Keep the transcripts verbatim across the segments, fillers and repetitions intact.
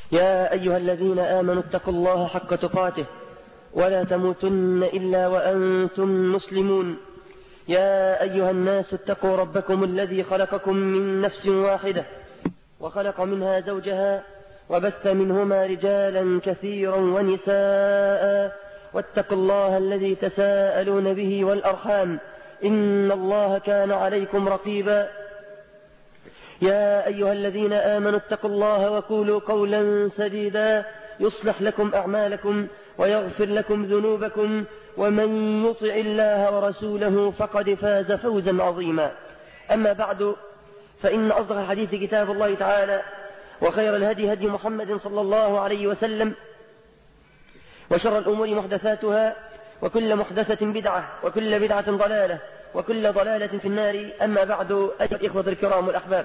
يا أيها الذين آمنوا اتقوا الله حق تقاته ولا تموتن إلا وأنتم مسلمون. يا أيها الناس اتقوا ربكم الذي خلقكم من نفس واحدة وخلق منها زوجها وبث منهما رجالا كثيرا ونساء واتقوا الله الذي تساءلون به والأرحام إن الله كان عليكم رقيبا. يا أيها الذين آمنوا اتقوا الله وقولوا قولا سديدا يصلح لكم أعمالكم ويغفر لكم ذنوبكم ومن يطع الله ورسوله فقد فاز فوزا عظيما. أما بعد، فإن أصدق الحديث كتاب الله تعالى، وخير الهدي هدي محمد صلى الله عليه وسلم، وشر الأمور محدثاتها، وكل محدثة بدعة، وكل بدعة ضلالة، وكل ضلالة في النار. أما بعد، أيها الإخوة الكرام والأحباب،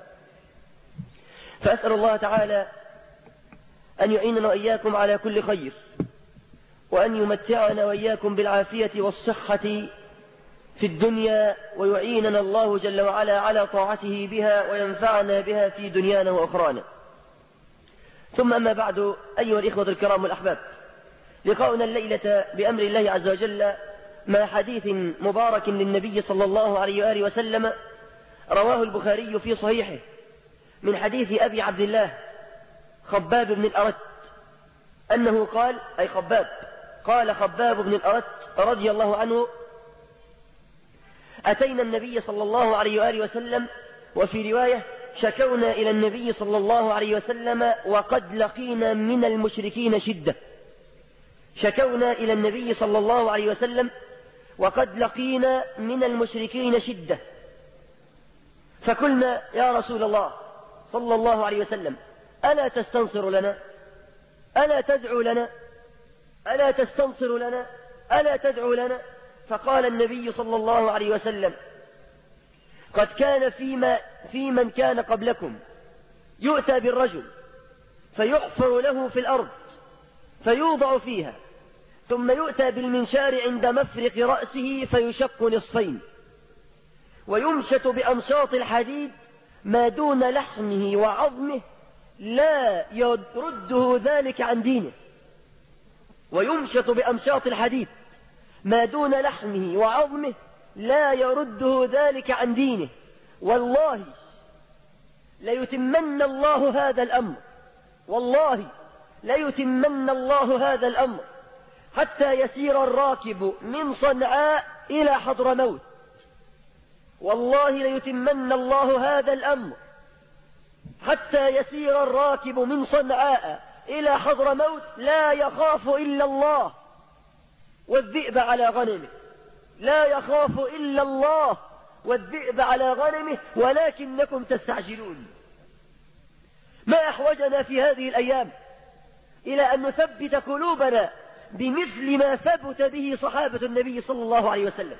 فأسأل الله تعالى أن يعيننا وإياكم على كل خير، وأن يمتعنا وإياكم بالعافية والصحة في الدنيا، ويعيننا الله جل وعلا على طاعته بها، وينفعنا بها في دنيانا وأخرانا. ثم أما بعد، أيها الإخوة الكرام والأحباب، لقاؤنا الليلة بأمر الله عز وجل مع حديث مبارك للنبي صلى الله عليه وآله وسلم، رواه البخاري في صحيحه من حديث أبي عبد الله خباب بن الأرت أنه قال، أي خباب قال خباب بن الأرت رضي الله عنه: أتينا النبي صلى الله عليه وآله وسلم، وفي رواية شكونا إلى النبي صلى الله عليه وسلم وقد لقينا من المشركين شدة. شكونا إلى النبي صلى الله عليه وسلم وقد لقينا من المشركين شدة، فقلنا: يا رسول الله صلى الله عليه وسلم، ألا تستنصر لنا؟ ألا تدعو لنا؟ ألا تستنصر لنا؟ ألا تدعو لنا؟ فقال النبي صلى الله عليه وسلم: قد كان فيما في من كان قبلكم يؤتى بالرجل فيحفر له في الأرض فيوضع فيها، ثم يؤتى بالمنشار عند مفرق رأسه فيشق نصفين، ويمشط بأمشاط الحديد ما دون لحمه وعظمه لا يرده ذلك عن دينه. ويمشط بأمشاط الحديد ما دون لحمه وعظمه لا يرده ذلك عن دينه. والله ليتمن الله هذا الأمر، والله ليتمن الله هذا الأمر حتى يسير الراكب من صنعاء إلى حضرموت. والله ليتمن الله هذا الأمر حتى يسير الراكب من صنعاء إلى حضرموت لا يخاف إلا الله والذئب على غنمه، لا يخاف إلا الله والذئب على غنمه، ولكنكم تستعجلون. ما أحوجنا في هذه الأيام إلى أن نثبت قلوبنا بمثل ما ثبت به صحابة النبي صلى الله عليه وسلم.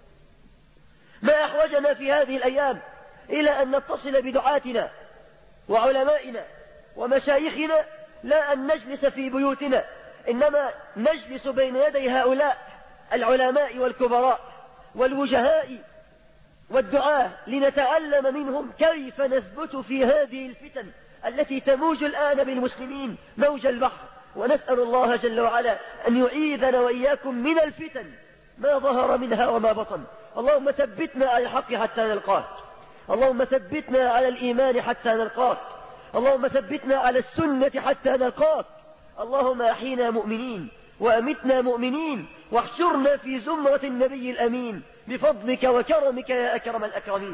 ما أحوجنا في هذه الأيام إلى أن نتصل بدعاتنا وعلمائنا ومشايخنا، لا أن نجلس في بيوتنا، إنما نجلس بين يدي هؤلاء العلماء والكبراء والوجهاء والدعاة لنتعلم منهم كيف نثبت في هذه الفتن التي تموج الآن بالمسلمين موج البحر. ونسأل الله جل وعلا أن يعيذنا وإياكم من الفتن ما ظهر منها وما بطن. اللهم ثبتنا على الحق حتى نلقاك، اللهم ثبتنا على الإيمان حتى نلقاك، اللهم ثبتنا على السنة حتى نلقاك. اللهم أحينا مؤمنين وأمتنا مؤمنين، واحشرنا في زمرة النبي الأمين بفضلك وكرمك يا أكرم الأكرمين.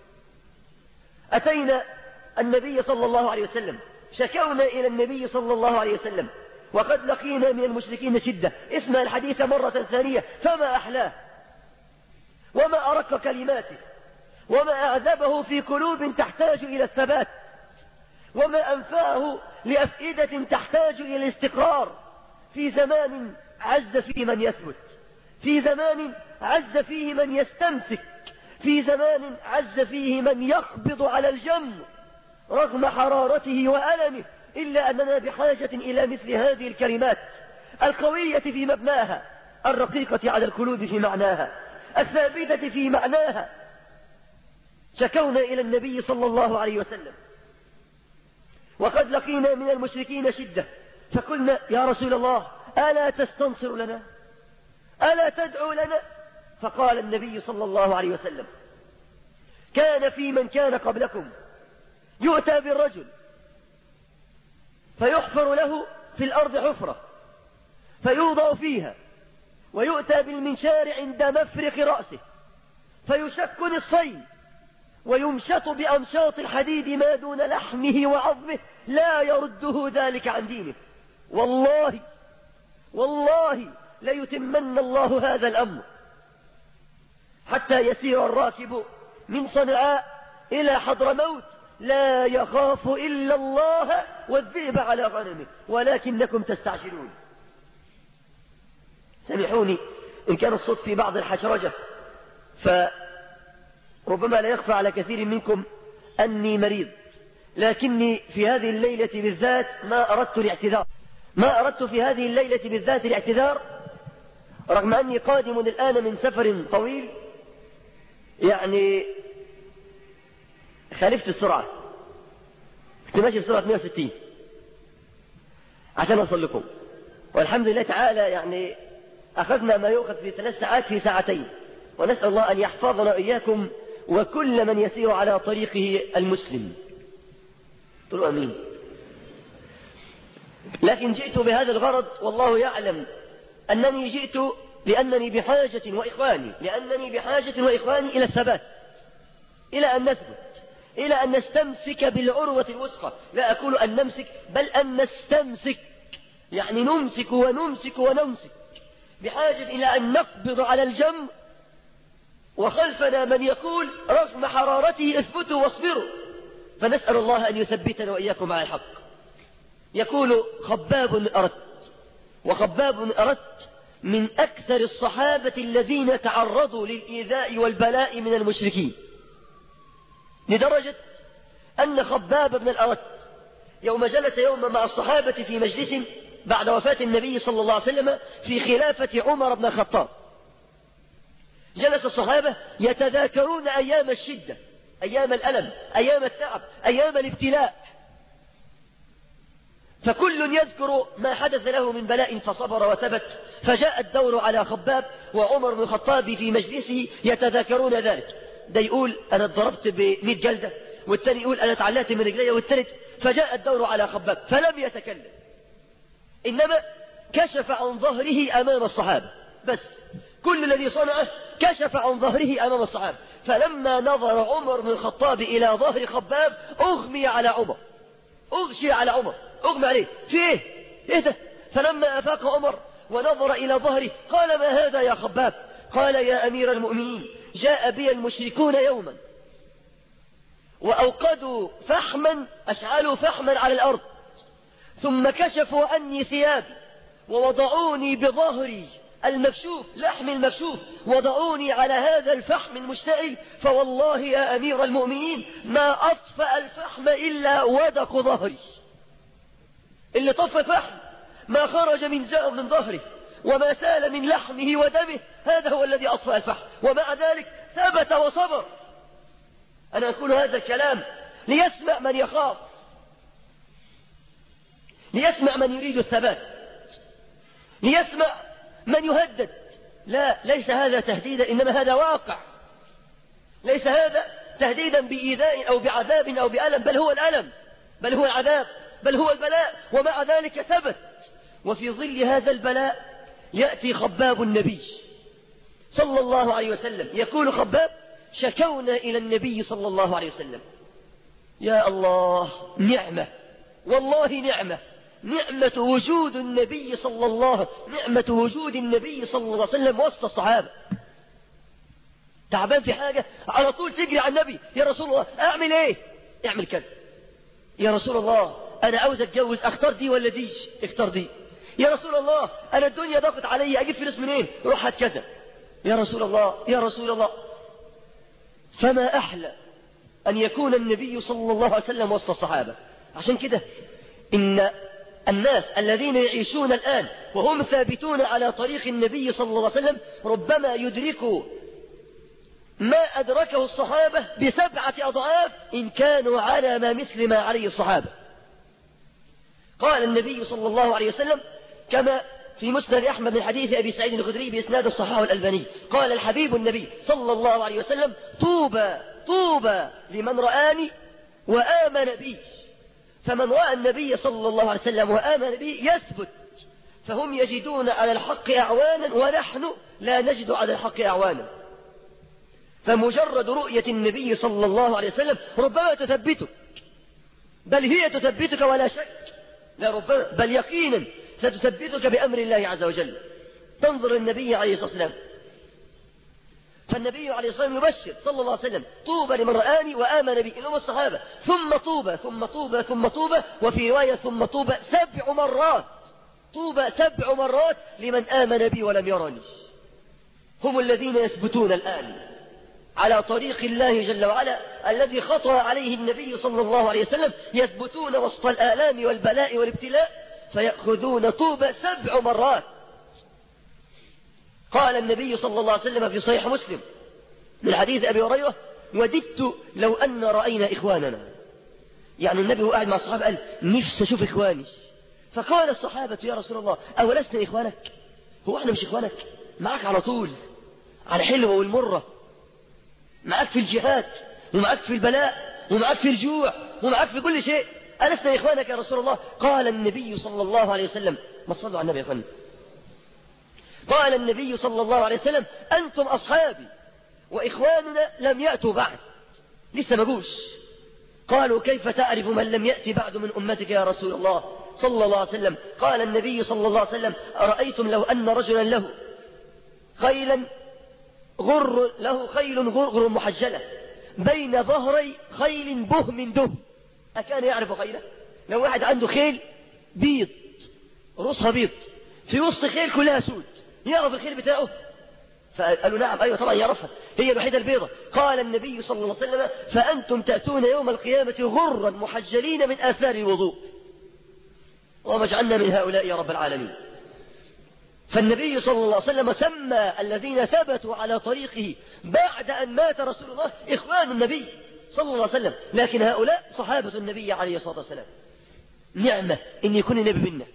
أتينا النبي صلى الله عليه وسلم، شكونا إلى النبي صلى الله عليه وسلم وقد لقينا من المشركين شدة. اسمع الحديث مرة ثانية، فما أحلاه وما أرق كلماته وما أعذبه في قلوب تحتاج إلى الثبات، وما أنفعه لأفئدة تحتاج إلى الاستقرار في زمان عز فيه من يثبت، في زمان عز فيه من يستمسك، في زمان عز فيه من يقبض على الجمر رغم حرارته وألمه. إلا أننا بحاجة إلى مثل هذه الكلمات القوية في مبناها، الرقيقة على القلوب في معناها، الثابتة في معناها. شكونا إلى النبي صلى الله عليه وسلم وقد لقينا من المشركين شدة، فقلنا يا رسول الله ألا تستنصر لنا، ألا تدعو لنا؟ فقال النبي صلى الله عليه وسلم: كان في من كان قبلكم يؤتى بالرجل فيحفر له في الأرض حفرة فيوضع فيها، ويؤتى بالمنشار عند مفرق رأسه فيشك نصفين ويمشط بأمشاط الحديد ما دون لحمه وعظمه، لا يرده ذلك عن دينه. والله والله ليتمن الله هذا الأمر حتى يسير الراكب من صنعاء إلى حضرموت لا يخاف إلا الله والذئب على غنمه ولكنكم تستعجلون. سامحوني إن كان الصوت في بعض الحشرجة، فربما لا يخفى على كثير منكم أني مريض، لكني في هذه الليلة بالذات ما أردت الاعتذار ما أردت في هذه الليلة بالذات الاعتذار رغم أني قادم الآن من سفر طويل، يعني خالفت السرعة، كنت ماشي بسرعة مئة وستين عشان أوصل لكم، والحمد لله تعالى يعني أخذنا ما يؤخذ في ثلاث ساعات في ساعتين، ونسأل الله أن يحفظنا إياكم وكل من يسير على طريقه المسلم. قلوا أمين. لكن جئت بهذا الغرض والله يعلم أنني جئت لأنني بحاجة وإخواني لأنني بحاجة وإخواني إلى الثبات، إلى أن نثبت، إلى أن نستمسك بالعروة الوثقى، لا أقول أن نمسك بل أن نستمسك، يعني نمسك ونمسك ونمسك، بحاجة إلى أن نقبض على الجمر وخلفنا من يقول رغم حرارته اثبتوا واصبروا، فنسأل الله أن يثبتنا وإياكم على الحق. يقول خباب أردت، وخباب أردت من أكثر الصحابة الذين تعرضوا للإيذاء والبلاء من المشركين، لدرجة أن خباب بن الأردت يوم جلس يوما مع الصحابة في مجلس بعد وفاة النبي صلى الله عليه وسلم في خلافة عمر بن الخطاب، جلس الصحابة يتذاكرون أيام الشدة، أيام الألم، أيام التعب، أيام الابتلاء، فكل يذكر ما حدث له من بلاء فصبر وثبت، فجاء الدور على خباب وعمر بن الخطاب في مجلسه يتذاكرون ذلك، ده يقول أنا اتضربت بمئة جلدة، والثاني يقول أنا تعلقت من رجلي، والثالث، فجاء الدور على خباب فلم يتكلم، إنما كشف عن ظهره أمام الصحابة، بس كل الذي صنعه كشف عن ظهره أمام الصحابة، فلما نظر عمر بن الخطاب إلى ظهر خباب أغمي على عمر، أغشي على عمر، أغمى عليه، في إيه؟ إيه ده؟ فلما أفاق عمر ونظر إلى ظهره قال ما هذا يا خباب؟ قال يا أمير المؤمنين جاء بي المشركون يوما وأوقدوا فحما، أشعلوا فحما على الأرض، ثم كشفوا عني ثيابي ووضعوني بظهري المكشوف، لحم المكشوف، وضعوني على هذا الفحم المشتعل، فوالله يا أمير المؤمنين ما أطفأ الفحم إلا ودق ظهري، اللي طفى الفحم ما خرج من زاء من ظهره وما سال من لحمه ودمه، هذا هو الذي أطفأ الفحم، ومع ذلك ثبت وصبر. أنا أقول هذا الكلام ليسمع من يخاف، ليسمع من يريد الثبات، ليسمع من يهدد. لا، ليس هذا تهديدا، إنما هذا واقع، ليس هذا تهديدا بإيذاء أو بعذاب أو بألم، بل هو الألم، بل هو العذاب، بل هو البلاء، ومع ذلك ثبت. وفي ظل هذا البلاء يأتي خباب النبي صلى الله عليه وسلم، يقول خباب شكونا إلى النبي صلى الله عليه وسلم. يا الله، نعمة، والله نعمة، نعمة وجود النبي صلى الله نعمة وجود النبي صلى الله عليه وسلم وسط الصحابة. تعبان في حاجة على طول تجري على النبي، يا رسول الله أعمل إيه؟ اعمل كذا. يا رسول الله أنا عاوز أتجوز، أختار دي ولا دي؟ اختار دي. يا رسول الله أنا الدنيا ضاقت علي، أجيب فلوس منين؟ روح هات كذا. يا رسول الله يا رسول الله. فما أحلى أن يكون النبي صلى الله عليه وسلم وسط الصحابة. عشان كده إن الناس الذين يعيشون الآن وهم ثابتون على طريق النبي صلى الله عليه وسلم ربما يدركوا ما أدركه الصحابة بسبعة أضعاف إن كانوا على ما مثل ما عليه الصحابة. قال النبي صلى الله عليه وسلم كما في مسند أحمد من حديث أبي سعيد الخدري بإسناد الصحاح الألباني، قال الحبيب النبي صلى الله عليه وسلم: طوبى طوبى لمن رآني وآمن بي. فمن رأى النبي صلى الله عليه وسلم وآمن به يثبت، فهم يجدون على الحق أعوانا ونحن لا نجد على الحق أعوانا. فمجرد رؤية النبي صلى الله عليه وسلم ربما تثبتك، بل هي تثبتك ولا شك، لا ربما بل يقينا ستثبتك بأمر الله عز وجل. تنظر النبي عليه الصلاة والسلام، فالنبي عليه الصلاة والسلام يبشر صلى الله عليه وسلم: طوبى لمن رآني وآمن بي، إنهم الصحابة، ثم طوبى ثم طوبى ثم طوبى، وفي رواية ثم طوبى سبع مرات، طوبى سبع مرات لمن آمن بي ولم يرني. هم الذين يثبتون الآن على طريق الله جل وعلا الذي خطأ عليه النبي صلى الله عليه وسلم، يثبتون وسط الآلام والبلاء والابتلاء فيأخذون طوبى سبع مرات. قال النبي صلى الله عليه وسلم في صحيح مسلم من حديث أبي هريرة: وددت لو أن رأينا إخواننا. يعني النبي هو قاعد مع الصحابة قال: نفسي أشوف إخواني. فقال الصحابة: يا رسول الله أولسنا إخوانك؟ هو احنا مش إخوانك؟ معك على طول، على الحلوة والمرة، معك في الجهاد ومعك في البلاء ومعك في الجوع ومعك في كل شيء، ألسنا إخوانك يا رسول الله؟ قال النبي صلى الله عليه وسلم: ما تصلوا على النبي يا إخواني. قال النبي صلى الله عليه وسلم: أنتم أصحابي وإخواننا لم يأتوا بعد، لسه ما جوش. قالوا: كيف تعرف من لم يأتي بعد من أمتك يا رسول الله صلى الله عليه وسلم؟ قال النبي صلى الله عليه وسلم: أرأيتم لو أن رجلا له خيلا غر له خيل غر محجلة بين ظهري خيل بهم دهم، أكان يعرف خيله؟ لو واحد عنده خيل بيض رصها بيض في وسط خيل كلها سود، يعرف الخيل بتاعه؟ فقالوا: نعم أيوة طبعا يعرفها، هي الوحيدة البيضة. قال النبي صلى الله عليه وسلم: فأنتم تأتون يوم القيامة غرا محجلين من آثار الوضوء. اللهم اجعلنا من هؤلاء يا رب العالمين. فالنبي صلى الله عليه وسلم سمى الذين ثبتوا على طريقه بعد أن مات رسول الله إخوان النبي صلى الله عليه وسلم، لكن هؤلاء صحابة النبي عليه الصلاة والسلام. نعمة إن يكون النبي منا،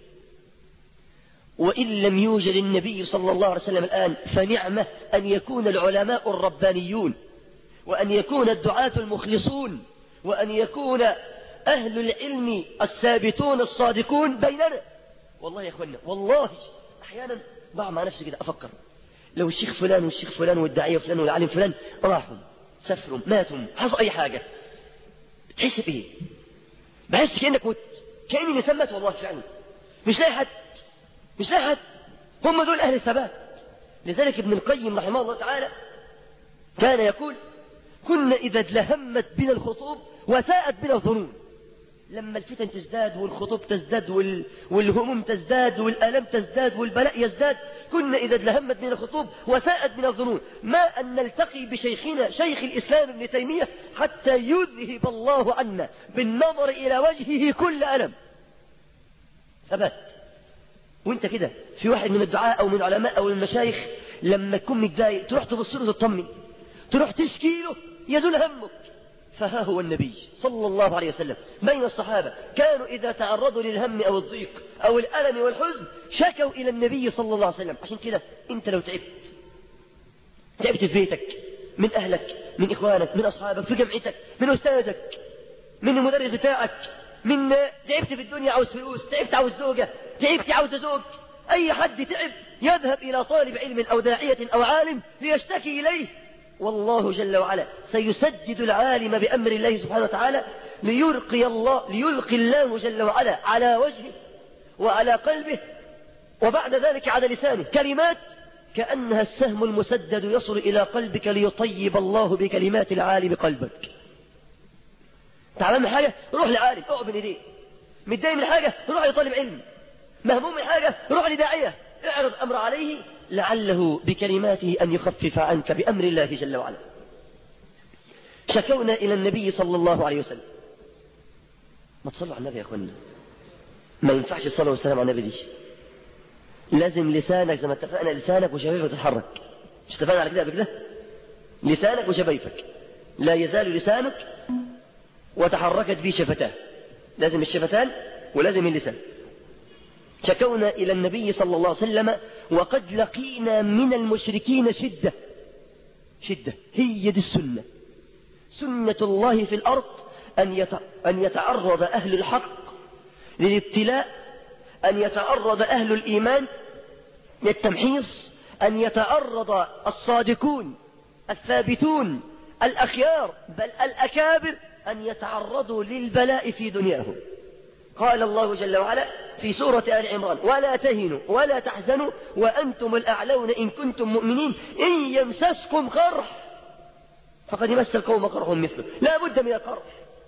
وإن لم يوجد النبي صلى الله عليه وسلم الآن فنعمة أن يكون العلماء الربانيون، وأن يكون الدعاة المخلصون، وأن يكون أهل العلم الثابتون الصادقون بيننا. والله يا أخوانا، والله أحيانا ضع مع نفسي كده أفكر، لو الشيخ فلان والشيخ فلان والداعية فلان والعالم فلان راحوا سافروا ماتوا حصل أي حاجة، تحس بإيه؟ بحس كأنك مت، كأني اللي سمت. والله فعلا مش لاقي حد، مش لاقي حد، هم دول أهل الثبات. لذلك ابن القيم رحمه الله تعالى كان يقول: كنا إذا ادلهمت بنا الخطوب وساءت بنا الظنون. لما الفتن تزداد والخطوب تزداد وال... والهموم تزداد والآلام تزداد والبلاء يزداد، كنا إذا ادلهمت بنا الخطوب وساءت بنا الظنون ما أن نلتقي بشيخنا شيخ الإسلام ابن تيمية حتى يذهب الله عنا بالنظر إلى وجهه كل ألم. ثبات. وانت كده في واحد من الدعاء أو من العلماء أو المشايخ لما تكون متضايق تروح تبص له تطمن، تروح تشكي له يزول همك. فها هو النبي صلى الله عليه وسلم بين الصحابة كانوا إذا تعرضوا للهم أو الضيق أو الألم والحزن شكوا إلى النبي صلى الله عليه وسلم. عشان كده أنت لو تعبت تعبت في بيتك من أهلك من إخوانك من أصحابك في جمعتك من أستاذك من المدرس بتاعك من تعبت في الدنيا عاوز فلوس، تعبت عاوز زوجة، تعبت عاوز زوج، أي حد تعب يذهب إلى طالب علم أو داعية أو عالم ليشتكي إليه، والله جل وعلا سيسدد العالم بأمر الله سبحانه وتعالى ليلقي الله ليلقي الله جل وعلا على وجهه وعلى قلبه وبعد ذلك على لسانه كلمات كأنها السهم المسدد يصل إلى قلبك ليطيب الله بكلمات العالم قلبك. تعبان من حاجة روح لعالم اقعد بين ايديه، متضايق من حاجة روح لطالب علم، مهموم من حاجة روح لداعية اعرض أمر عليه لعله بكلماته أن يخفف عنك بأمر الله جل وعلا. شكونا إلى النبي صلى الله عليه وسلم. ما تصلوا على النبي يا أخوانا، ما ينفعش الصلاة والسلام على النبي دي، لازم لسانك زي ما اتفقنا لسانك وشفايفك تتحرك، مش اتفقنا على كده قبل كده؟ لسانك وشفايفك لا يزال لسانك وتحركت به شفتاه، لازم الشفتان ولازم اللسان شكونا إلى النبي صلى الله عليه وسلم وقد لقينا من المشركين شدة. شدة هي دي السنة، سنة الله في الأرض أن يتعرض أهل الحق للابتلاء، أن يتعرض أهل الإيمان للتمحيص، أن يتعرض الصادقون الثابتون الأخيار بل الأكابر أن يتعرضوا للبلاء في دنياهم. قال الله جل وعلا في سورة آل عمران: ولا تهنوا ولا تحزنوا وأنتم الأعلون إن كنتم مؤمنين إن يمسسكم قرح فقد مس القوم قرح مثله. لا بد من القرح.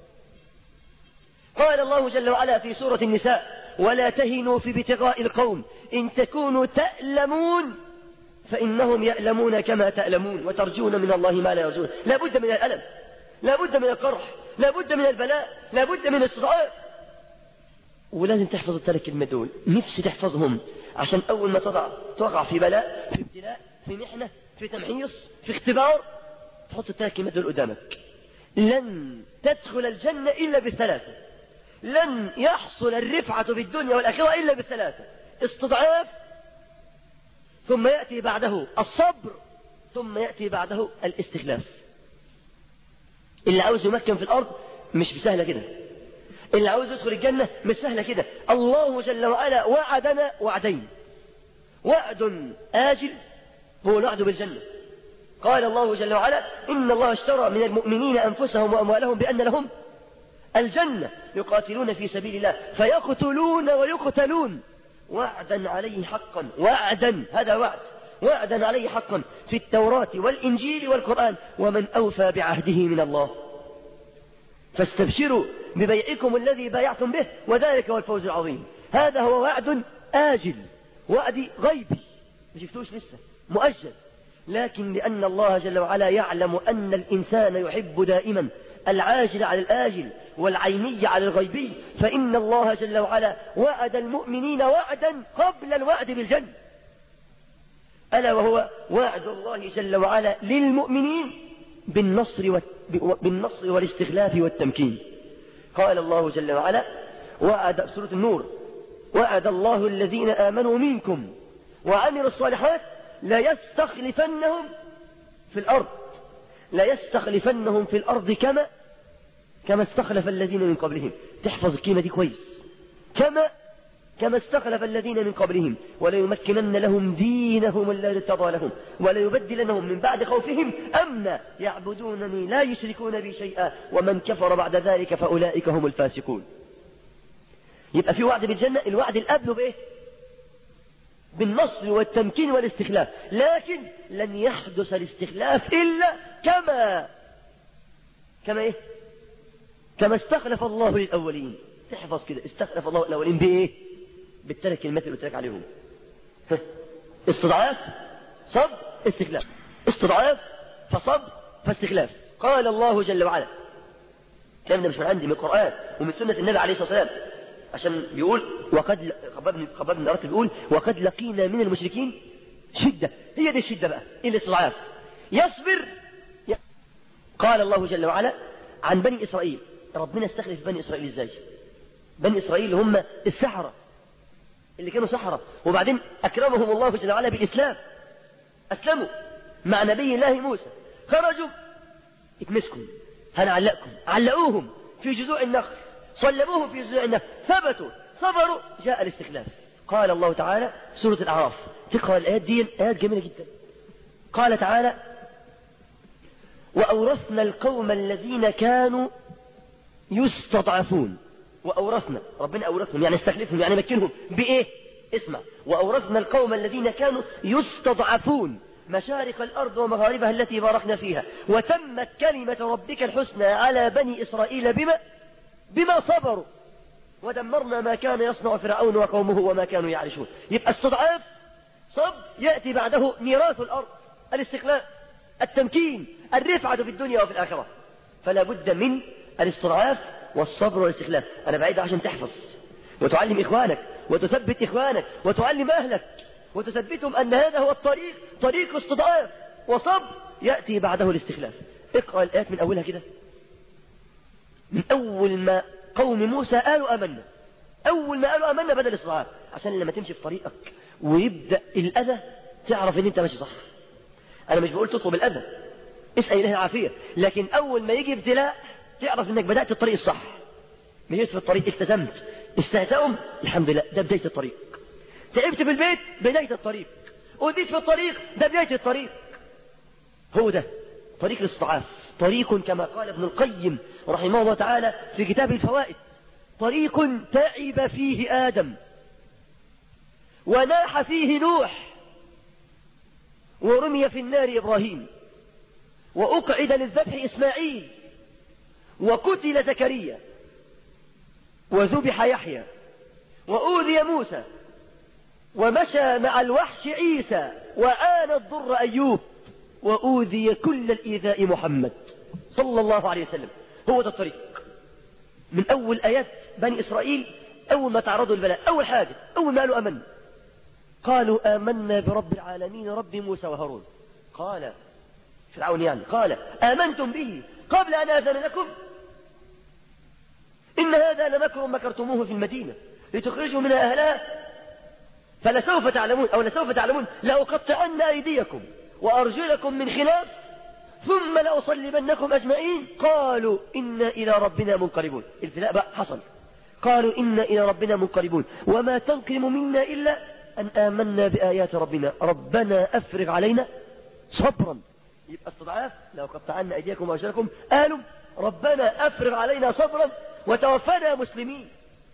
قال الله جل وعلا في سورة النساء: ولا تهنوا في ابتغاء القوم إن تكونوا تألمون فإنهم يألمون كما تألمون وترجون من الله ما لا يرجون. لا بد من الألم، لا بد من القرح، لا بد من البلاء، لا بد من الاستضعاف. ولازم تحفظ الثلاث كلمات دول، نفسي تحفظهم عشان أول ما تضع تقع في بلاء، في ابتلاء، في محنة، في تمحيص، في اختبار، تحط الثلاث كلمات دول قدامك. لن تدخل الجنة إلا بالثلاثة، لن يحصل الرفعة في الدنيا والآخرة إلا بالثلاثة: استضعاف، ثم يأتي بعده الصبر، ثم يأتي بعده الاستخلاف. اللي عاوز يمكن في الأرض مش بسهلة كده، اللي عاوز يدخل الجنة مش سهلة كده. الله جل وعلا وعدنا وعدين: وعد آجل هو الوعد بالجنة. قال الله جل وعلا: إن الله اشترى من المؤمنين أنفسهم وأموالهم بأن لهم الجنة يقاتلون في سبيل الله فيقتلون ويقتلون وعدا عليه حقا. وعدا، هذا وعد، وعدا عليه حقا في التوراة والإنجيل والقرآن، ومن أوفى بعهده من الله. فاستبشروا ببيعكم الذي بايعتم به وذلك هو الفوز العظيم. هذا هو وعد آجل، وعد غيبي ما شفتوش لسه، مؤجل، لكن لأن الله جل وعلا يعلم أن الإنسان يحب دائما العاجل على الآجل والعيني على الغيبي، فإن الله جل وعلا وعد المؤمنين وعدا قبل الوعد بالجنة، ألا وهو وعد الله جل وعلا للمؤمنين بالنصر بالنصر والاستخلاف والتمكين. قال الله جل وعلا: وعد سورة النور: وعد الله الذين آمنوا منكم وعملوا الصالحات ليستخلفنهم في الأرض ليستخلفنهم في الأرض كما كما استخلف الذين من قبلهم. تحفظ الكلمة دي كويس، كما كما استخلف الذين من قبلهم وليمكنن لهم دينهم الذي ارتضى لهم وليبدلنهم من بعد خوفهم أمنا يعبدونني لا يشركون بي شيئا ومن كفر بعد ذلك فأولئك هم الفاسقون. يبقى في وعد بالجنة، الوعد القبل بإيه؟ بالنصر والتمكين والاستخلاف، لكن لن يحدث الاستخلاف إلا كما كما إيه؟ كما استخلف الله للأولين. تحفظ كده: استخلف الله الأولين بإيه؟ بالثلاث كلمات اللي قلت لك عليهم: استضعاف، صبر، استخلاف. استضعاف فصبر فاستخلاف. قال الله جل وعلا، الكلام ده مش من عندي، من القرآن ومن سنة النبي عليه الصلاة والسلام، عشان بيقول وقد خباب بن أرات بيقول: وقد لقينا من المشركين شدة. هي دي الشدة بقى، إيه الاستضعاف؟ يصبر. قال الله جل وعلا عن بني إسرائيل، ربنا استخلف بني إسرائيل إزاي؟ بني إسرائيل هم السحرة اللي كانوا سحرة، وبعدين أكرمهم الله جل وعلا بالإسلام، أسلموا مع نبي الله موسى، خرجوا اتمسكوا، هنعلقكم، علقوهم في جذوع النخل، صلبوهم في جذوع النخل، ثبتوا، صبروا، جاء الاستخلاف. قال الله تعالى سورة الأعراف، تقرأ الآيات دي، آيات جميلة جدا. قال تعالى: وأورثنا القوم الذين كانوا يستضعفون. وأورثنا، ربنا أورثهم يعني استخلفهم يعني مكنهم بإيه؟ اسمع: وأورثنا القوم الذين كانوا يستضعفون مشارق الأرض ومغاربها التي باركنا فيها وتمت كلمة ربك الحسنى على بني إسرائيل بما بما صبروا ودمرنا ما كان يصنع فرعون وقومه وما كانوا يعرشون. يبقى استضعاف، صبر، يأتي بعده ميراث الأرض، الاستقلال، التمكين، الرفعة في الدنيا وفي الآخرة. فلا بد من الاستضعاف والصبر والاستخلاف. أنا بعيد عشان تحفظ وتعلم إخوانك وتثبت إخوانك وتعلم أهلك وتثبتهم أن هذا هو الطريق، طريق استضعاف وصبر يأتي بعده الاستخلاف. اقرأ الآيات من أولها كده، من أول ما قوم موسى قالوا آمنا أول ما قالوا آمنا بدأ الاستضعاف، عشان لما تمشي في طريقك ويبدأ الأذى تعرف إن أنت ماشي صح. أنا مش بقول تطلب الأذى، اسأل الله العافية، لكن أول ما يجي ابتلاء تعرف إنك بدأت الطريق الصح. مشيت في الطريق، التزمت، استهتأم، الحمد لله، ده بداية الطريق. تعبت في البيت، بداية الطريق. أوديت في الطريق، ده بداية الطريق. هو ده طريق الاستضعاف، طريق كما قال ابن القيم رحمه الله تعالى في كتاب الفوائد: طريق تعب فيه آدم وناح فيه نوح ورمي في النار إبراهيم وأقعد للذبح إسماعيل وقتل زكريا وذبح يحيى وأوذي موسى ومشى مع الوحش عيسى وآن الضر أيوب وأوذي كل الإيذاء محمد صلى الله عليه وسلم. هو ده الطريق. من أول آيات بني إسرائيل أول ما تعرضوا البلاء، أول حاجة أول ما قالوا آمنا، قالوا آمنا برب العالمين رب موسى وهارون. قال فرعون يعني قال آمنتم به قبل أن آذن لكم إن هذا لمكر مكرتموه في المدينة لتخرجوا منها أهلها فلسوف تعلمون أو لسوف تعلمون لأقطعن أيديكم وأرجلكم من خلاف ثم لأصلبنكم أجمعين قالوا إنا إلى ربنا منقلبون. الابتلاء بقى حصل، قالوا إنا إلى ربنا منقلبون وما تنقم منا إلا أن آمنا بآيات ربنا ربنا أفرغ علينا صبرا. يبقى استضعاف لو قطعنا أيديكم وأرجلكم، قالوا ربنا أفرغ علينا صبرا وتوفنا مسلمين.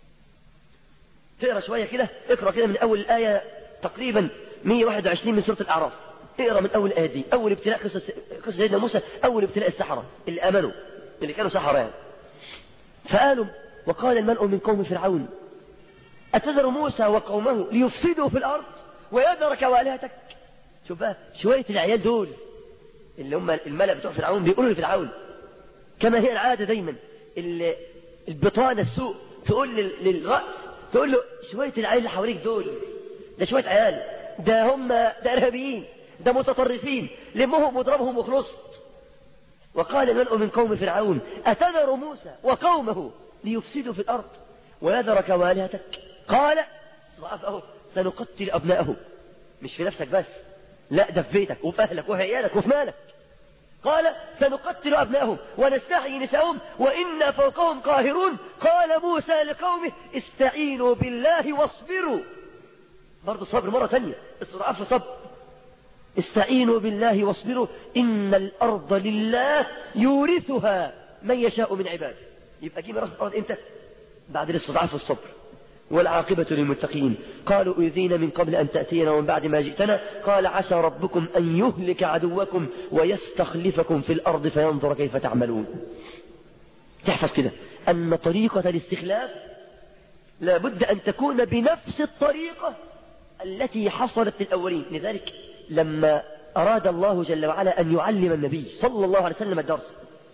تقرأ شوية كده، اقرأ كده من أول الآية تقريبا مئة وواحد وعشرين من سورة الأعراف، اقرأ من أول الآية دي. أول ابتلاء قصة قصة سيدنا موسى، أول ابتلاء السحرة اللي آمنوا، اللي كانوا سحرة يعني. فقالوا وقال الملأ من قوم فرعون أتذر موسى وقومه ليفسدوا في الأرض ويذرك وآلهتك. شوف بقى شوية العيال دول اللي هم الملأ بتوع فرعون بيقولوا لفرعون كما هي العادة دايما، البطانة السوء تقول للرأس تقول له شوية العيال اللي حواليك دول ده شوية عيال، ده هم ده إرهابيين، ده متطرفين، لمهم واضربهم وخلصت. وقال الملأ من قوم فرعون أتذر موسى وقومه ليفسدوا في الأرض ويذرك وآلهتك. قال ضعف أهو سنقتل أبناءهم، مش في نفسك بس، لا ده في بيتك وفي أهلك وفي عيالك وفي مالك. قال سنقتل أبناءهم ونستحيي نساءهم وإنا فوقهم قاهرون. قال موسى لقومه استعينوا بالله واصبروا. برضو الصبر مرة ثانية، استضعاف الصبر. استعينوا بالله واصبروا إن الأرض لله يورثها من يشاء من عباده. يبقى جيب رأس الأرض إمتى؟ بعد الاستضعاف والصبر. والعاقبة للمتقين. قالوا أوذينا من قبل أن تأتينا ومن بعد ما جئتنا قال عسى ربكم أن يهلك عدوكم ويستخلفكم في الأرض فينظر كيف تعملون. تحفظ كده أن طريقة الاستخلاف لابد أن تكون بنفس الطريقة التي حصلت للأولين. لذلك لما أراد الله جل وعلا أن يعلم النبي صلى الله عليه وسلم الدرس،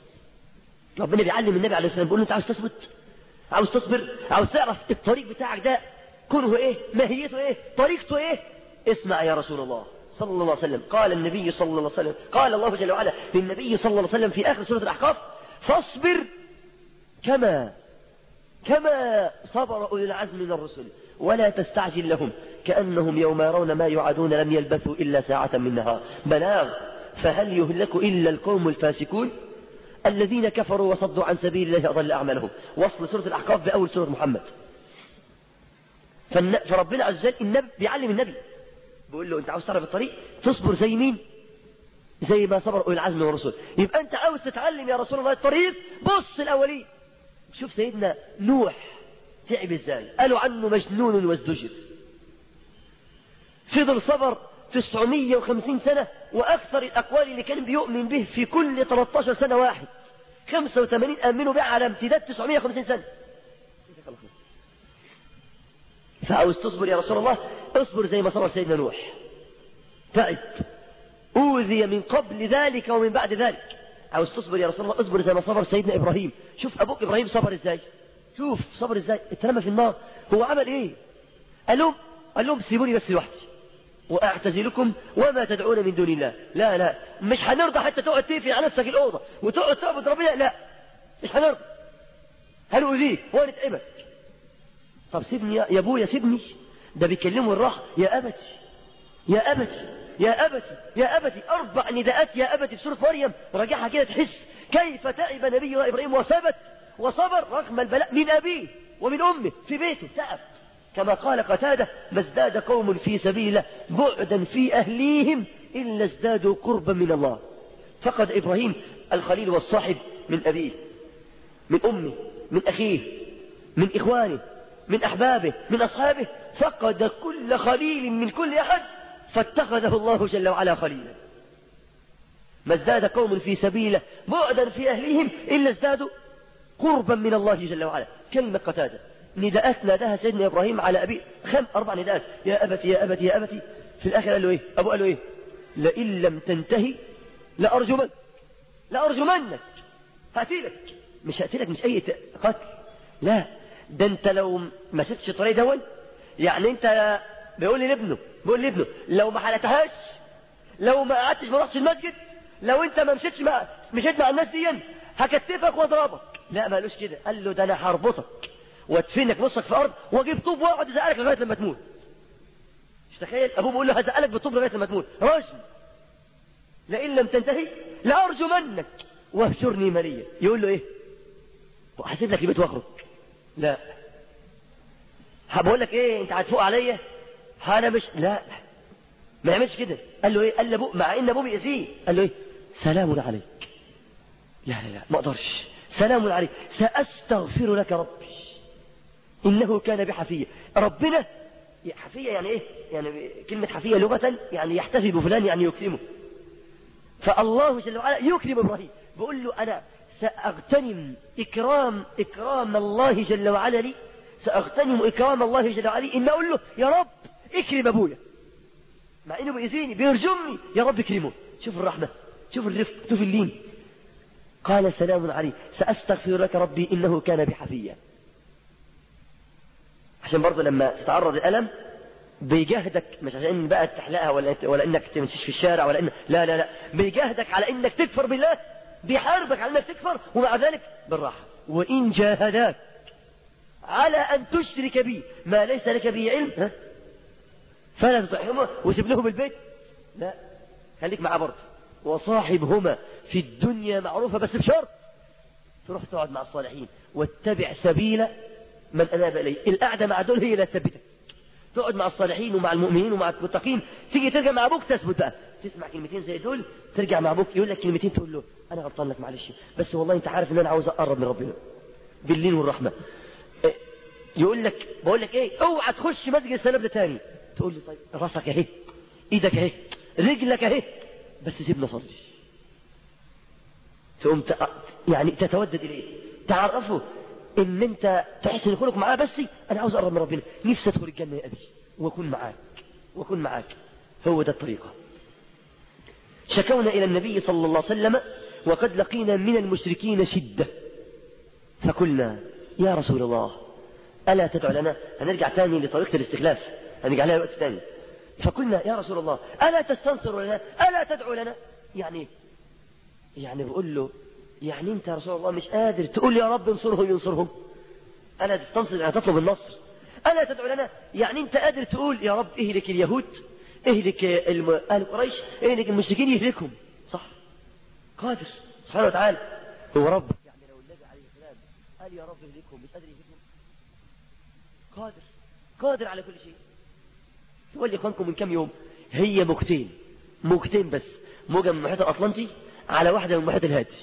ربنا بيعلم النبي عليه السلام بيقول له أنت عاوز تثبت، عاوز تصبر، عاوز تعرف الطريق بتاعك ده كونه ايه، ماهيته ايه، طريقته ايه، اسمع يا رسول الله صلى الله عليه وسلم. قال النبي صلى الله عليه وسلم، قال الله جل وعلا للنبي صلى الله عليه وسلم في آخر سورة الأحقاف فاصبر كما كما صبر أولي العزم من الرسل ولا تستعجل لهم كأنهم يوم يرون ما يوعدون لم يلبثوا إلا ساعة من نهار بلاغ فهل يهلك إلا القوم الفاسقون الذين كفروا وصدوا عن سبيل الله أضل أعمالهم. وصل سورة الأحقاف بأول سورة محمد. فربنا عز وجل النبي بيعلم النبي بيقول له أنت عاوز تعرف الطريق تصبر زي مين؟ زي ما صبر أولي العزم والرسل. يبقى أنت عاوز تتعلم يا رسول الله الطريق، بص الأولين. شوف سيدنا نوح تعب ازاي، قالوا عنه مجنون وازدجر، فضل صبر تسعمائة وخمسين سنة، وأكثر الأقوال اللي كان بيؤمن به في كل ثلاثة عشر سنة واحد، خمسة وثمانين آمنوا به على امتداد تسعمائة وخمسين سنة. فعاوز تصبر يا رسول الله، اصبر زي ما صبر سيدنا نوح، تعب، أوذي من قبل ذلك ومن بعد ذلك. عاوز تصبر يا رسول الله، اصبر زي ما صبر سيدنا إبراهيم. شوف أبوك إبراهيم صبر ازاي، شوف صبر ازاي، اترمى في النار، هو عمل ايه؟ قال لهم قال لهم سيبوني بس لوحدي وأعتزلكم وما تدعون من دون الله. لا لا مش هنرضى حتى تقعد تقفل على نفسك الأوضة وتقعد تعبد ربنا، لا مش هنرضى، هنؤذيك ونتعبك. طب سيبني يا ابويا سيبني، ده بيكلمه الراحة، يا أبتي يا أبتي يا أبتي يا أبتي، أربع نداءات يا أبتي في سورة مريم، راجعها كده تحس كيف تعب نبي إبراهيم وثبت وصبر رغم البلاء من أبيه ومن أمه في بيته، تعب. كما قال قتادة: ما ازداد قوم في سبيل الله بعدا في أهليهم إلا ازدادوا قربا من الله. فقد إبراهيم الخليل والصاحب من أبيه، من أمه، من أخيه، من إخوانه، من أحبابه، من أصحابه، فقد كل خليل من كل أحد فاتخذه الله جل وعلا خليلا. ما ازداد قوم في سبيله بعدا في أهليهم إلا ازدادوا قربا من الله جل وعلا. كلمة قتادة، نداءات ناداها سيدنا إبراهيم على أبيه، خم أربع نداءات، يا أبتي يا أبتي يا أبتي. في الآخر قال له إيه؟ أبو قال له إيه؟ لئن لم تنتهي لأرجمنك لأرجمنك، هقتلك. مش هقتلك مش أي قتل، لا، ده أنت لو ما سبتش طريق دول، يعني أنت بيقول لي لابنه بيقول لابنه لو ما حلتهاش، لو ما قعدتش ما رحتش المسجد، لو أنت ما مشيتش مع مشيت مع الناس دي هكتفك واضربك. لا ما قالوش كده، قال له ده أنا هربطك وادفنك نصك في أرض وأجيب طوب واقعد أزقلك لغاية لما تموت. مش تخيل أبوه بيقول له هزقلك بالطوب لغاية لما تموت، رجم. لئن لم تنتهي لأرجمنك واهجرني مليا. يقول له إيه؟ هسيب لك البيت واخرج. لا، بقول لك إيه، أنت هتفوق عليا؟ أنا مش، لا ما يعملش كده. قال له إيه؟ قال له مع إن أبوه بيأذيه، قال له إيه؟ سلام عليك. لا لا لا ما أقدرش، سلام عليك، سأستغفر لك ربي إنه كان بحفية. ربنا حفية يعني إيه؟ يعني كلمة حفية لغة يعني يحتفي بفلان، يعني يكرمه. فالله جل وعلا يكرم إبراهيم، بقول له أنا سأغتنم إكرام إكرام الله جل وعلا لي، سأغتنم إكرام الله جل وعلا لي إن أقول له يا رب اكرم أبويا، مع إنه بيأذيني بيرجمني، يا رب اكرمه. شوف الرحمة، شوف الرفق، شوف اللين. قال سلام عليك سأستغفر لك ربي إنه كان بحفية. عشان برضه لما تتعرض الألم بيجاهدك، مش عشان بقى تحلقها ولا ولا انك تمشيش في الشارع ولا إن لا لا لا بيجاهدك على انك تكفر بالله، بيحاربك على انك تكفر، ومع ذلك بالراحة. وإن جاهداك على أن تشرك بي ما ليس لك به علم ها؟ فلا تطعهما وسيب لهم البيت، لا خليك معاه برضه. وصاحبهما في الدنيا معروفة، بس بشرط تروح تقعد مع الصالحين واتبع سبيل من أناب إليه. القعدة مع دول هي اللي تثبتك، تقعد مع الصالحين ومع المؤمنين ومع المتقين، تيجي ترجع مع أبوك تثبت بقى، تسمع كلمتين زي دول ترجع مع أبوك يقول لك كلمتين تقول له أنا غلطان لك معلش، بس والله أنت عارف إن أنا عاوز أقرب من ربنا باللين والرحمة. يقول لك بقول لك إيه، أوعى تخش مسجد السلام ده تاني، تقول له طيب راسك أهي، إيدك أهي، رجلك أهي، بس سيبنا صلي. تقوم ت... يعني تتودد إليه، تعرفه إن أنت تحسن خلق معاه، بس أنا عاوز أقرب من ربنا، نفسي أدخل الجنة يا أبي وأكون معاك وأكون معاك. هو ده الطريقة. شكونا إلى النبي صلى الله عليه وسلم وقد لقينا من المشركين شدة، فقلنا يا رسول الله ألا تدعو لنا؟ هنرجع تاني لطريقة الاستخلاف، هنرجع لها الوقت تاني. فقلنا يا رسول الله ألا تستنصر لنا؟ ألا تدعو لنا؟ يعني يعني بقول له يعني أنت يا رسول الله مش قادر تقول يا رب انصرهم ينصرهم؟ ألا تستنصر يعني تطلب النصر؟ ألا تدعو لنا؟ يعني أنت قادر تقول يا رب اهلك اليهود، اهلك أهل قريش، اهلك المشركين، يهلكهم، صح؟ قادر سبحانه وتعالى، هو رب. يعني لو النبي عليه السلام قال يا رب اهلكهم مش قادر يهلكهم؟ قادر قادر على كل شيء. تقول لي إخوانكم من كم يوم هي موجتين موجتين بس، موجة من المحيط الأطلنطي على واحدة من المحيط الهادي،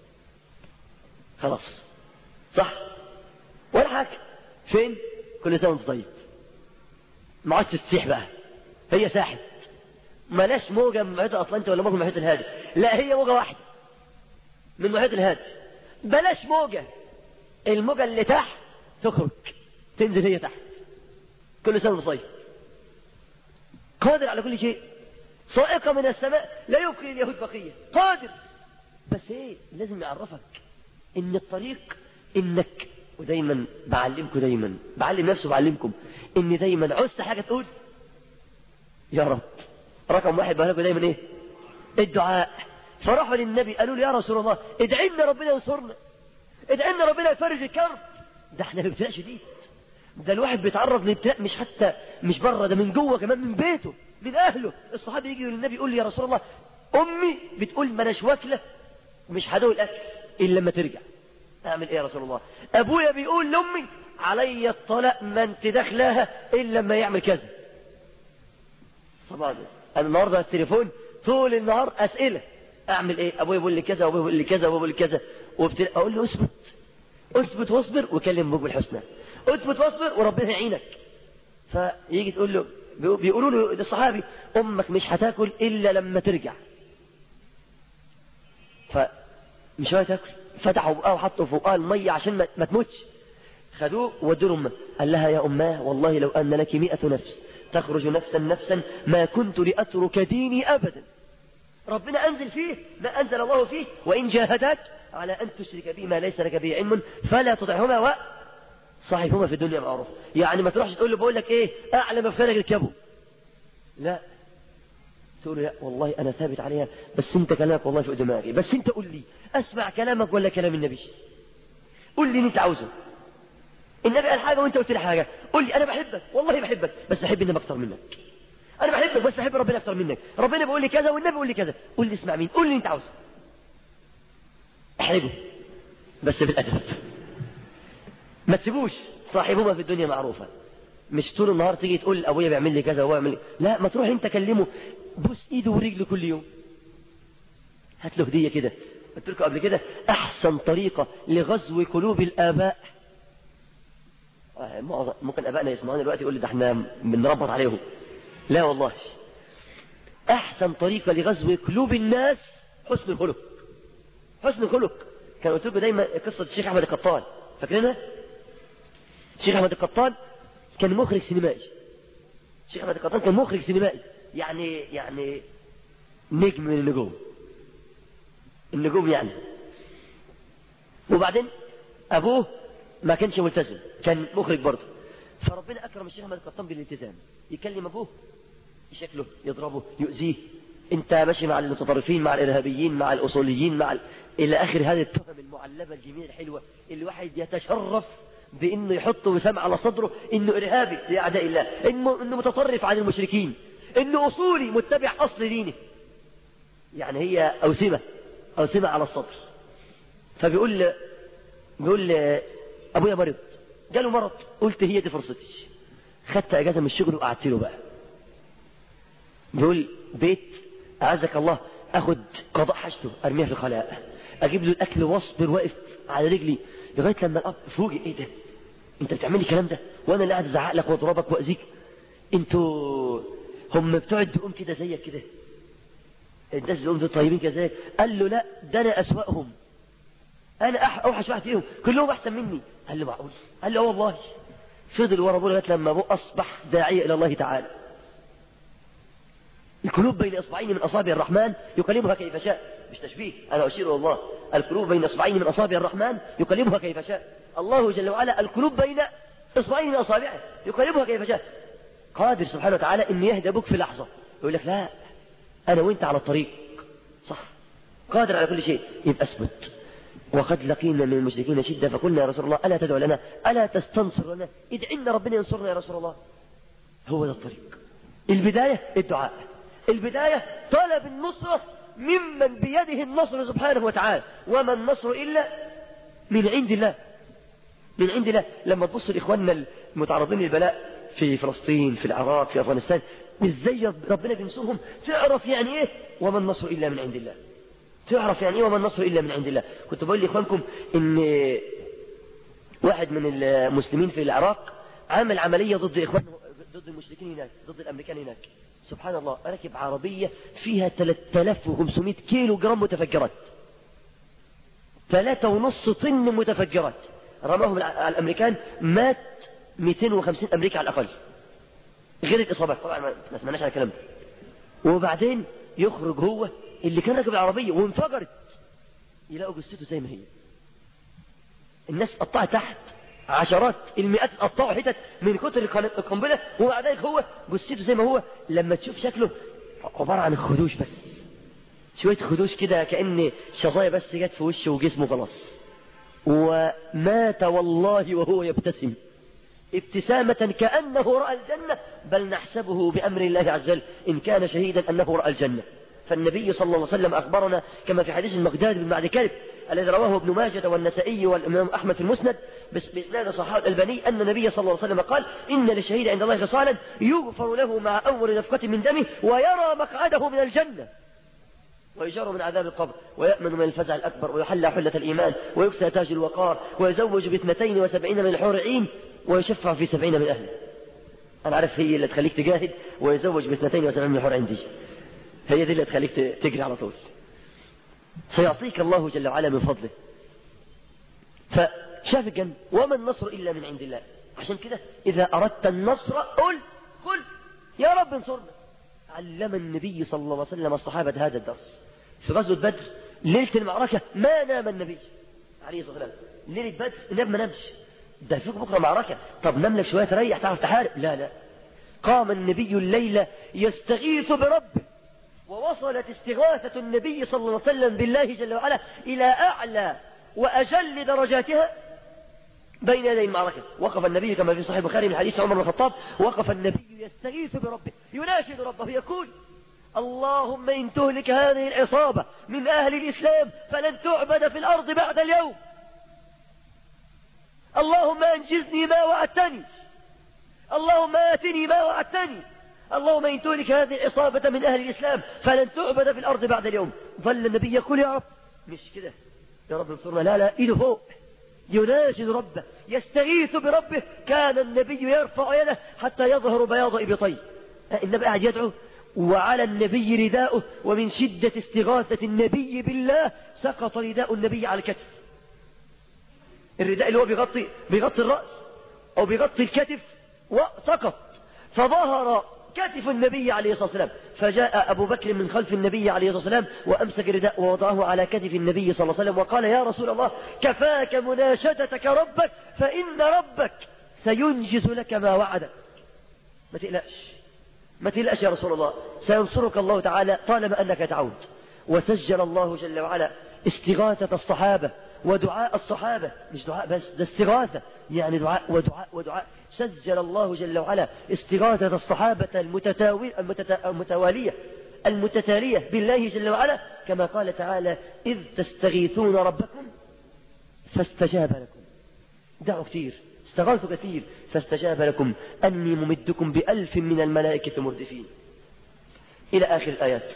خلاص صح ولا حاجة. فين؟ كل سنة وانت طيب، ما عادش تسيح بقى، هي ساحت، ملاش موجة من المحيط الأطلنطي ولا موجة من المحيط الهادي، لا هي موجة واحدة من المحيط الهادي. بلاش موجة، الموجة اللي تحت تخرج تنزل هي تحت، كل سنة وانت طيب. قادر على كل شيء، صائقة من السماء لا يبقي اليهود بقية، قادر. بس ايه لازم يعرفك ان الطريق انك، ودايما بعلمكم، دايما بعلم نفسه بعلمكم ان دايما عوزت حاجة تقول يا رب. رقم واحد بقول لكم دايما ايه؟ الدعاء. فراحوا للنبي قالوا له يا رسول الله ادعي لنا ربنا ينصرنا، ادعي لنا ربنا يفرج الكرب. ده احنا في ابتلاء شديد، ده الواحد بيتعرض لابتلاء مش حتى مش بره، ده من جوه كمان، من بيته، من اهله. الصحابي يجي للنبي يقول لي يا رسول الله امي بتقول ما اناش واكله مش هدوق الاكل الا لما ترجع، اعمل ايه يا رسول الله؟ ابويا بيقول لامي علي الطلاق ما انت داخلاها الا لما يعمل كذا. طبعا انا النهارده التليفون طول النهار اسئله، اعمل ايه؟ ابويا بيقول لي كذا وابويا بيقول لي كذا وابويا بيقول لي كذا، وبتل... اقول له اثبت اثبت واصبر وكلم ابوك بالحسنى، اثبت واصبر وربنا يعينك. فيجي تقول له بيقولوا له للصحابي امك مش هتاكل الا لما ترجع، فمش هو تاكل، فتحوا بقى وحطوا فوقها الميه عشان ما, ما تموتش. خدوه وودوا لامه، قال لها يا اماه والله لو ان لك مئة نفس تخرج نفسا نفسا ما كنت لاترك ديني ابدا. ربنا انزل فيه ما انزل الله فيه، وان جاهداك على ان تشرك بي ما ليس لك به علم فلا تطعهما وصاحبهما في الدنيا معروف. يعني ما تروحش تقول له بقول لك ايه اعلى ما في خيرك اركبه، لا، تقول له لا والله انا ثابت عليها بس انت كلامك والله فوق دماغي، بس انت قول لي اسمع كلامك ولا كلام النبي؟ قول لي اللي انت عاوزه. النبي قال حاجه وانت قلت لي حاجه، قول لي انا بحبك والله بحبك بس احب النبي اكتر منك، انا بحبك بس احب ربنا اكتر منك، ربنا بيقول لي كذا والنبي بيقول لي كذا، قول لي اسمع مين، قول لي اللي انت عاوزه. احرجه بس بالادب، ما تسيبوش، صاحبهما في الدنيا معروفه. مش طول النهار تيجي تقول ابويا بيعمل لي كذا وهو يعمل لي، لا، ما تروح انت كلمه، بوس ايده ورجله كل يوم، هات له هديه كده. قلت لكم قبل كده احسن طريقه لغزو قلوب الاباء، ممكن ابائنا يسمعون دلوقتي يقول لي ده احنا بنربط عليهم، لا والله، احسن طريقه لغزو قلوب الناس حسن الخلق. حسن الخلق كان قلت لكم دايما قصه الشيخ احمد القطان، فاكرينها؟ الشيخ احمد القطان كان مخرج سينمائي. الشيخ احمد القطان كان مخرج سينمائي، يعني يعني نجم من النجوم، النجوم يعني. وبعدين ابوه ما كانش ملتزم، كان مخرج برضه، فربنا اكرم الشيخ احمد القطان بالالتزام. يكلم ابوه شكله يضربه يؤذيه، انت ماشي مع المتطرفين مع الارهابيين مع الاصوليين مع ال... الى اخر هذه التهم المعلبه الجميله الحلوه اللي واحد يتشرف بانه يحط وسام على صدره انه ارهابي لاعداء الله، انه انه متطرف عن المشركين، انه اصولي متبع اصل دينه، يعني هي اوسمه اوسمه على الصدر. فبيقول بيقول ابويا مرض، جاله مرض، قلت هي دي فرصتي، خدت اجازه من الشغل وقعدت له بقى. بيقول بيت اعزك الله، اخد قضاء حاجته ارميها في الخلاء، اجيب له الاكل واصبر واقف على رجلي لغايه لما الاب فوجئ، ايه ده انت بتعمل لي الكلام ده وانا اللي قاعد ازعق لك واضربك واذيك؟ انتوا هم بتوع الدقوم كده زيك كده، الناس الدقوم دول طيبين كده زيك؟ قال له لا، ده انا اسوأهم، انا اوحش واحد فيهم، كلهم احسن مني. قال له معقول؟ قال له اه والله. فضل ورا ابوه لغايه لما ابوه اصبح داعيه الى الله تعالى. القلوب بين اصبعين من اصابع الرحمن يقلبها كيف شاء، مش تشبيه، انا اشير الى الله. القلوب بين اصبعين من اصابع الرحمن يقلبها كيف شاء. الله جل وعلا القلوب بين اصبعين من اصابعه يقلبها كيف شاء، قادر سبحانه وتعالى ان يهدى بك في لحظه. يقول لك لا، انا وانت على الطريق صح، قادر على كل شيء، يبقى اثبت. وقد لقينا من المشركين شدة فقلنا يا رسول الله ألا تدعو لنا، ألا تستنصر لنا، ادعنا ربنا ينصرنا يا رسول الله. هو ده الطريق، البداية الدعاء، البداية طلب النصرة ممن بيده النصر سبحانه وتعالى، وما النصر إلا من عند الله، من عند الله. لما تبص لإخواننا المتعرضين للبلاء في فلسطين في العراق في أفغانستان ازاي ربنا بينصرهم، تعرف يعني ايه وما النصر إلا من عند الله، تعرف يعني ايه وما النصر إلا من عند الله. كنت بقول لإخوانكم ان واحد من المسلمين في العراق عامل عملية ضد إخوانه ضد المشركين هناك، ضد الأمريكان هناك. سبحان الله، ركب عربية فيها ثلاثة آلاف وخمسمائة كيلو جرام متفجرات، ثلاثة ونص طن متفجرات، رماهم على الأمريكان، مات مئتين وخمسين أمريكي على الأقل، غير الإصابات طبعا ما سمعناش على الكلام ده. وبعدين يخرج هو اللي كان راكب العربية وانفجرت، يلاقوا جثته زي ما هي، الناس قطعت تحت، عشرات المئات قطعوا حتت من كتر القنبلة، وبعد ذلك هو جثته زي ما هو. لما تشوف شكله عبارة عن خدوش بس، شوية خدوش كده كأن شظايا بس جت في وشه وجسمه خلاص، ومات والله وهو يبتسم. ابتسامة كأنه رأى الجنة، بل نحسبه بأمر الله عز وجل إن كان شهيدا أنه رأى الجنة. فالنبي صلى الله عليه وسلم أخبرنا كما في حديث المقداد بن معد كرب الذي رواه ابن ماجه والنسائي والإمام أحمد في المسند بإسناد صحيح الألباني أن النبي صلى الله عليه وسلم قال: إن للشهيد عند الله خصالا يغفر له مع أول نفقة من دمه ويرى مقعده من الجنة ويجار من عذاب القبر ويأمن من الفزع الأكبر ويحلى حلة الإيمان ويكسى تاج الوقار ويزوج باثنتين وسبعين من الحور عين ويشفع في سبعين من أهله. أنا عارف هي اللي تخليك تجاهد ويزوج باثنتين وسبعين من الحور عين دي هي دي اللي تخليك تجري على طول. سيعطيك الله جل وعلا من فضله. فشاف الجنة وما النصر إلا من عند الله. عشان كده إذا أردت النصر قل قل يا رب انصرنا. علم النبي صلى الله عليه وسلم الصحابة هذا الدرس في غزوة بدر. ليلة المعركة ما نام النبي عليه الصلاة والسلام. ليلة بدر النبي ما نامش. ده فيك بكرة معركة، طب نام لك شوية تريح تعرف تحارب. لا لا، قام النبي الليلة يستغيث بربه، ووصلت استغاثة النبي صلى الله عليه وسلم بالله جل وعلا إلى أعلى وأجل درجاتها بين يدي المعركة. وقف النبي كما في صحيح البخاري من حديث عمر بن الخطاب: وقف النبي يستغيث بربه يناشد ربه يقول: اللهم إن تهلك هذه العصابة من أهل الإسلام فلن تعبد في الأرض بعد اليوم. اللهم أنجزني ما وعدتني، اللهم آتني ما وعدتني، اللهم إن تهلك هذه العصابة من أهل الإسلام فلن تعبد في الأرض بعد اليوم. ظل النبي يقول: يا رب، مش كده يا رب انصرنا، لا لا، إيده فوق يناشد ربه يستغيث بربه. كان النبي يرفع يده حتى يظهر بياض إبطيه. النبي قاعد يدعو وعلى النبي رداؤه، ومن شدة استغاثة النبي بالله سقط رداء النبي على الكتف. الرداء اللي هو بيغطي بيغطي الرأس أو بيغطي الكتف وسقط، فظهر كتف النبي عليه الصلاة والسلام. فجاء أبو بكر من خلف النبي عليه الصلاة والسلام وأمسك الرداء ووضعه على كتف النبي صلى الله عليه وسلم وقال: يا رسول الله، كفاك مناشدتك ربك فإن ربك سينجز لك ما وعدك. ما تقلقش ما تقلقش يا رسول الله، سينصرك الله تعالى طالما أنك تعود. وسجل الله جل وعلا استغاثة الصحابة ودعاء الصحابة، مش دعاء بس، ده استغاثة يعني دعاء ودعاء ودعاء. سجل الله جل وعلا استغاثة الصحابة المتوالية المتتالية بالله جل وعلا، كما قال تعالى: إذ تستغيثون ربكم فاستجاب لكم. دعوا كثير، استغاثوا كثير، فاستجاب لكم أني ممدكم بألف من الملائكة مردفين إلى آخر الآيات.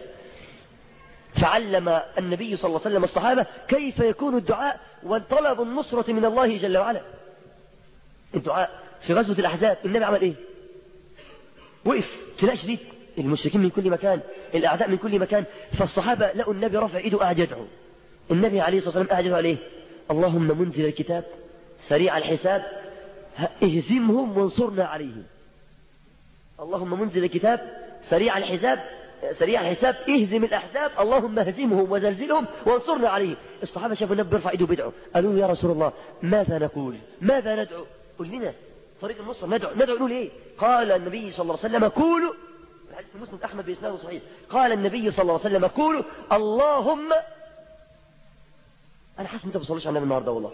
فعلم النبي صلى الله عليه وسلم الصحابة كيف يكون الدعاء وطلب النصرة من الله جل وعلا. الدعاء في غزوة الأحزاب النبي عمل إيه؟ وقف ابتلاء شديد، المشركين من كل مكان، الأعداء من كل مكان، فالصحابة لقوا النبي رفع إيده قاعد يدعو. النبي عليه الصلاة والسلام قاعد يدعو عليه: اللهم منزل الكتاب سريع الحساب اهزمهم وانصرنا عليهم. اللهم منزل الكتاب سريع الحساب سريع الحساب اهزم الأحزاب، اللهم اهزمهم وزلزلهم وانصرنا عليهم. الصحابة شافوا النبي بيرفع ايده بيدعو، قالوا: يا رسول الله، ماذا نقول؟ ماذا ندعو؟ قل لنا طريق النصر، ندعو ندعو نقول ايه؟ قال النبي صلى الله عليه وسلم: قولوا، الحديث مسند أحمد بإسناده صحيح، قال النبي صلى الله عليه وسلم: قولوا اللهم. أنا حاسس أنت ما بتصليش على النبي النهارده والله.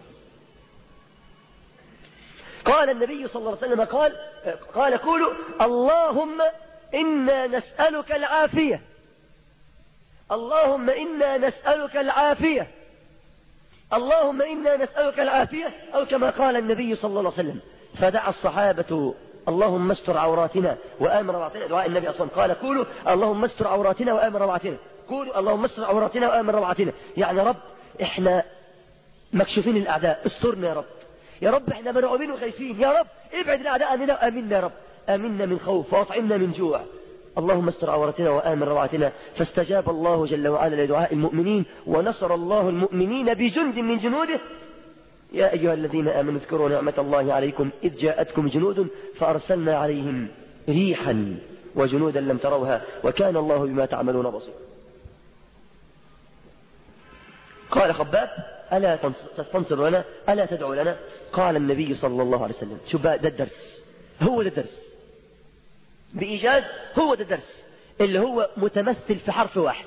قال النبي صلى الله عليه وسلم قال قال قولوا اللهم إنا نسألك العافية، اللهم إنا نسألك العافية، اللهم إنا نسألك العافية، أو كما قال النبي صلى الله عليه وسلم. فدعا الصحابة: اللهم استر عوراتنا وآمن روعاتنا. دعاء النبي أصلا قال: قولوا اللهم استر عوراتنا وآمن روعاتنا، قولوا اللهم استر عوراتنا وآمن روعاتنا. يعني رب احنا مكشوفين الأعداء، استرنا يا رب، يا رب احنا مرعوبين وخايفين، يا رب ابعد الأعداء عننا وآمنا يا رب، آمنا من خوف وأطعمنا من جوع، اللهم استر عورتنا وآمن روعتنا. فاستجاب الله جل وعلا لدعاء المؤمنين، ونصر الله المؤمنين بجند من جنوده. يا أيها الذين آمنوا اذكروا نعمة الله عليكم إذ جاءتكم جنود فأرسلنا عليهم ريحا وجنودا لم تروها وكان الله بما تعملون بصيرا. قال خباب: ألا تستنصر لنا؟ ألا تدعو لنا؟ قال النبي صلى الله عليه وسلم: شو بقى ده الدرس، هو ده الدرس بإيجاز، هو ده الدرس اللي هو متمثل في حرف واحد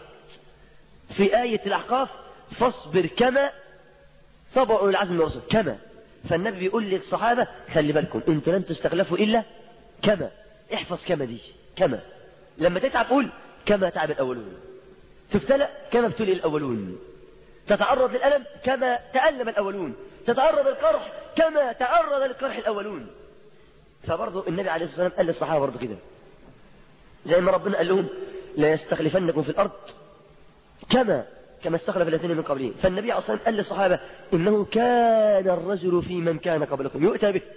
في آية الأحقاف: فاصبر كما صبر أولي العزم من الرسل. كما فالنبي بيقول للصحابة خلي بالكم انتوا لن تستخلفوا إلا كما. احفظ كما دي، كما لما تتعب قول كما تعب الأولون، تبتلى كما ابتلي الأولون، تتعرض للألم كما تألم الأولون، تتعرض للقرح كما تعرض للقرح الأولون. فبرضه النبي عليه الصلاة والسلام قال للصحابة برضه كده، زي ما ربنا قال لهم لا يستخلفنكم في الأرض كما كما استخلف الذين من قبلهم. فالنبي عليه الصلاة والسلام قال للصحابة إنه كان الرجل في من كان قبلكم يؤتى به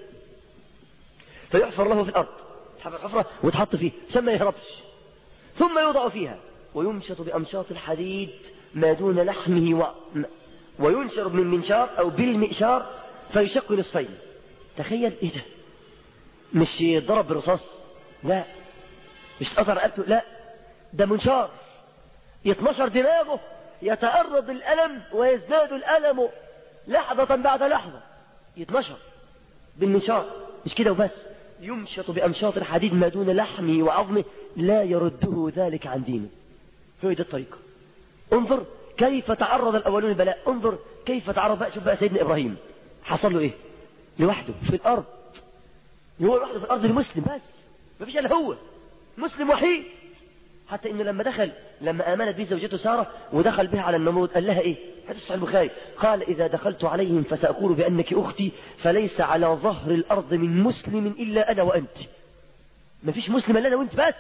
فيحفر له في الأرض، تحفر حفرة وتحط فيه ثم يهربش، ثم يوضع فيها ويمشط بأمشاط الحديد ما دون لحمه و... وينشر من منشار أو بالمئشار فيشق نصفين. تخيل إيه ده، مش ضرب بالرصاص، لا، مش قطر رقبته، لا، ده منشار يتنشر دماغه، يتعرض الألم ويزداد الألم لحظة بعد لحظة، يتنشر بالمنشار. مش كده وبس، يمشط بأمشاط الحديد ما دون لحمه وعظمه لا يرده ذلك عن دينه. هو ده الطريقة. انظر كيف تعرض الأولون البلاء، انظر كيف تعرض بقى. شوف بقى سيدنا إبراهيم حصل له إيه لوحده في الأرض، هو لوحده في الأرض المسلم بس، ما فيش إلا هو مسلم وحيد. حتى إنه لما دخل لما آمنت به زوجته سارة ودخل بها على النمرود قال لها إيه؟ حديث صحيح البخاري، قال إذا دخلت عليهم فسأقول بأنك أختي فليس على ظهر الأرض من مسلم إلا أنا وأنت. ما فيش مسلم إلا أنا وأنت بس.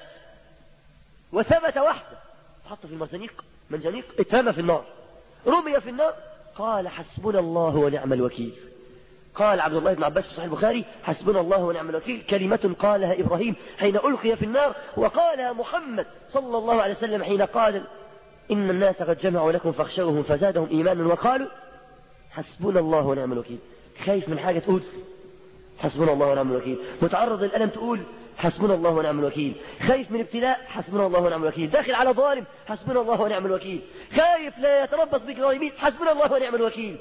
وثبت وحده، حط في المنجنيق منجنيق اترمى في النار، رمي في النار، قال حسبنا الله ونعم الوكيل. قال عبد الله بن عباس في صحيح البخاري حسبنا الله ونعم الوكيل كلمة قالها إبراهيم حين ألقي في النار، وقالها محمد صلى الله عليه وسلم حين قال إن الناس قد جمعوا لكم فاخشوهم فزادهم إيمانا وقالوا حسبنا الله ونعم الوكيل. خايف من حاجة تقول حسبنا الله ونعم الوكيل، متعرض للألم تقول حسبنا الله ونعم الوكيل، خايف من ابتلاء حسبنا الله ونعم الوكيل، داخل على ظالم حسبنا الله ونعم الوكيل، خايف لا يتربص بك ظالمين حسبنا الله ونعم الوكيل.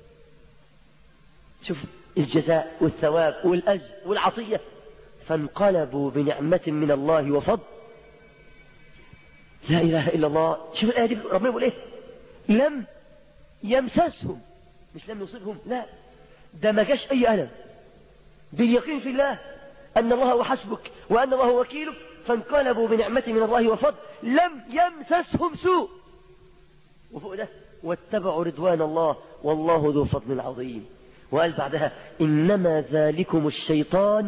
شوف الجزاء والثواب والأجر والعطية. فانقلبوا بنعمة من الله وفضل. لا إله إلا الله. شوف الآية دي ربنا يقول إيه؟ لم يمسسهم، مش لم يصيبهم، لا، ده ما جاش أي ألم، باليقين في الله أن الله هو حسبك وأن الله هو وكيلك. فانقلبوا بنعمة من الله وفضل لم يمسسهم سوء، وفوق ده واتبعوا رضوان الله والله ذو فضل عظيم. وقال بعدها إنما ذلكم الشيطان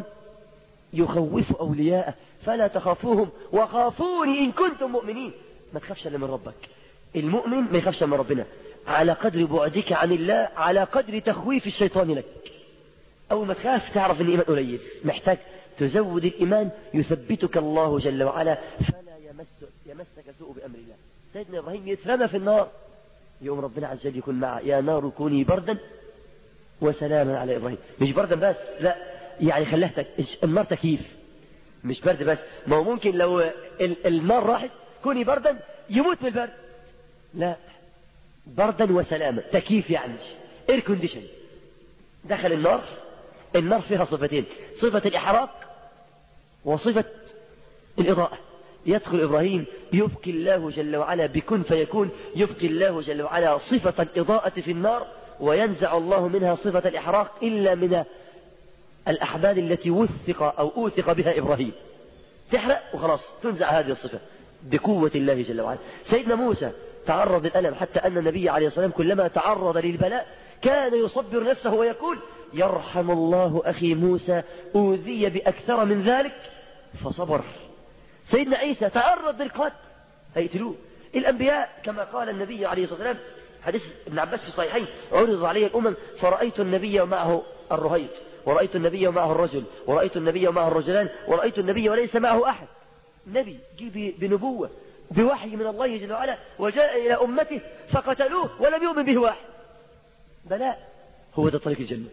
يخوف أولياءه فلا تخافوهم وخافوني إن كنتم مؤمنين. ما تخافش إلا من ربك. المؤمن ما يخافش من ربنا، على قدر بعدك عن الله على قدر تخويف الشيطان لك. أول ما تخاف تعرف أن الإيمان قليل، محتاج تزود الإيمان يثبتك الله جل وعلا فلا يمس يمسك سوء بأمر الله. سيدنا إبراهيم يترمى في النار، يوم ربنا عز وجل يكون معه يا نار كوني بردا وسلاما على إبراهيم. مش بردا بس، لا، يعني خلاها النار تكييف، مش برد بس. ما هو ممكن لو ال النار راحت كوني بردا يموت من البرد، لا، بردا وسلاما تكييف، يعني اير كونديشن. دخل النار، النار فيها صفتين، صفة الإحراق وصفة الإضاءة. يدخل إبراهيم يبقي الله جل وعلا بكن فيكون، يبقي الله جل وعلا صفة الإضاءة في النار وينزع الله منها صفة الإحراق إلا من الأحبال التي وثق أو أوثق بها إبراهيم، تحرق وخلاص تنزع هذه الصفة بقوة الله جل وعلا. سيدنا موسى تعرض للألم حتى أن النبي عليه الصلاة والسلام كلما تعرض للبلاء كان يصبر نفسه ويقول يرحم الله أخي موسى أوذي بأكثر من ذلك فصبر. سيدنا عيسى تعرض للقتل هيقتلوه. الأنبياء كما قال النبي عليه الصلاة والسلام حديث ابن عباس في الصحيحين عرض علي الأمم فرأيت النبي ومعه الرهيط ورأيت النبي ومعه الرجل ورأيت النبي ومعه الرجلان ورأيت النبي وليس معه أحد. نبي جي بنبوة بوحي من الله جل وعلا وجاء إلى أمته فقتلوه ولم يؤمن به واحد. بلاء. هو ده طريق الجنة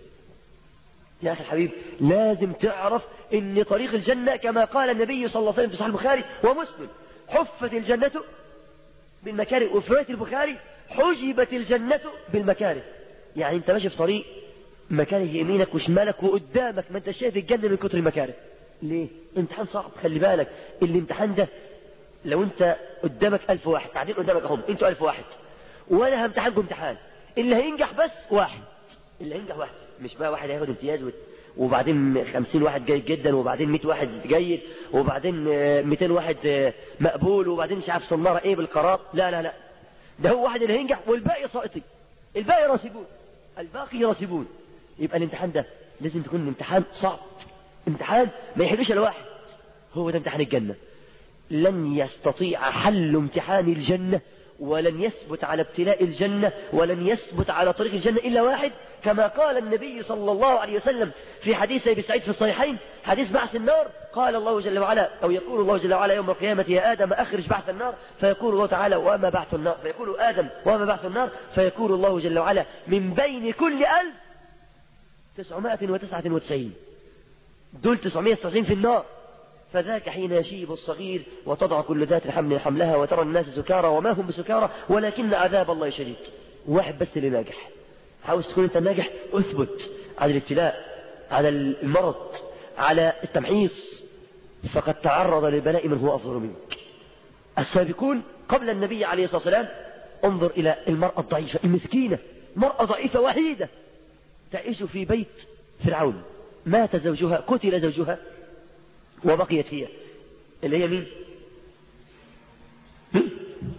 يا أخي الحبيب. لازم تعرف ان طريق الجنة كما قال النبي صلى الله عليه وسلم في صحيح البخاري ومسلم حفت الجنة بالمكاره، وفي رواية البخاري حجبت الجنة بالمكاره. يعني انت ماشي في طريق مكاره يمينك وشمالك وقدامك ما انت شايف الجنة من كتر المكاره. ليه؟ امتحان صعب، خلي بالك. الامتحان ده لو انت قدامك ألف واحد قاعدين قدامك هم انتوا ألف واحد وانا همتحنكم امتحان، اللي هينجح بس واحد، اللي هينجح واحد مش بقى واحد هياخد امتياز وت... وبعدين خمسين واحد جيد جدا، وبعدين مئة واحد جيد، وبعدين مئتين واحد مقبول، وبعدين مش عارف صنارة ايه بالقرار. لا لا لا، ده هو واحد اللي هينجح والباقي ساقطين، الباقي راسبون، الباقي راسبون. يبقى الامتحان ده لازم تكون امتحان صعب، امتحان ما يحلوش الا واحد، هو ده امتحان الجنة. لن يستطيع حل امتحان الجنة، ولن يثبت على ابتلاء الجنة، ولن يثبت على طريق الجنة إلا واحد، كما قال النبي صلى الله عليه وسلم في حديث أبي سعيد في الصحيحين، حديث بعث النار. قال الله جل وعلا، أو يقول الله جل وعلا يوم القيامة: يا آدم أخرج بعث النار. فيقول الله تعالى: وما بعث النار؟ فيقول آدم: وما بعث النار؟ فيقول الله جل وعلا: من بين كل ألف تسعمائة وتسعة وتسعين، دول تسعمائة وتسعين في النار. فذاك حين يشيب الصغير وتضع كل ذات حمل حملها وترى الناس سكارى وما هم بسكارى ولكن عذاب الله شديد. واحد بس اللي ناجح. عاوز تكون انت ناجح، اثبت على الابتلاء، على المرض، على التمحيص، فقد تعرض للبلاء من هو أفضل منك. السابقون قبل النبي عليه الصلاة والسلام، انظر إلى المرأة الضعيفة المسكينة، مرأة ضعيفة وحيدة تعيش في بيت فرعون، مات زوجها، قتل زوجها، وبقيت هي، اللي هي مين؟ مين؟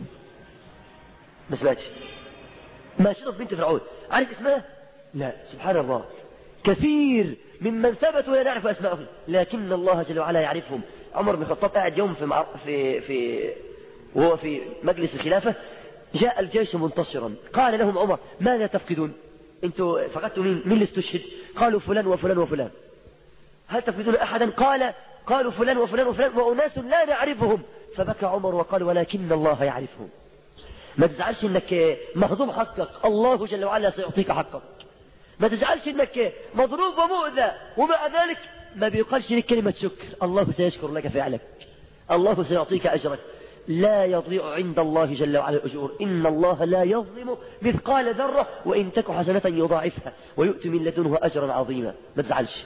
ما سمعتش. ماشرة بنت فرعون، عارف اسمها؟ لا، سبحان الله، كثير ممن ثبتوا لا نعرف اسمائهم، لكن الله جل وعلا يعرفهم. عمر بن الخطاب قاعد يوم في معر... في في وهو في مجلس الخلافة، جاء الجيش منتصرا، قال لهم عمر: ماذا تفقدون؟ انتوا فقدتوا مين؟ مين اللي استشهد؟ قالوا فلان وفلان وفلان. هل تفقدون احدا؟ قال قالوا فلان وفلان وفلان وأناس لا نعرفهم. فبكى عمر وقال: ولكن الله يعرفهم. ما تزعلش انك مهضوم حقك، الله جل وعلا سيعطيك حقك. ما تزعلش انك مضروب ومؤذى ومع ذلك ما بيقالش لك كلمة شكر، الله سيشكر لك فعلك، الله سيعطيك أجرك. لا يضيع عند الله جل وعلا الأجور، إن الله لا يظلم مثقال ذرة وإن تك حسنة يضاعفها ويؤتي من لدنه أجرا عظيما. ما تزعلش.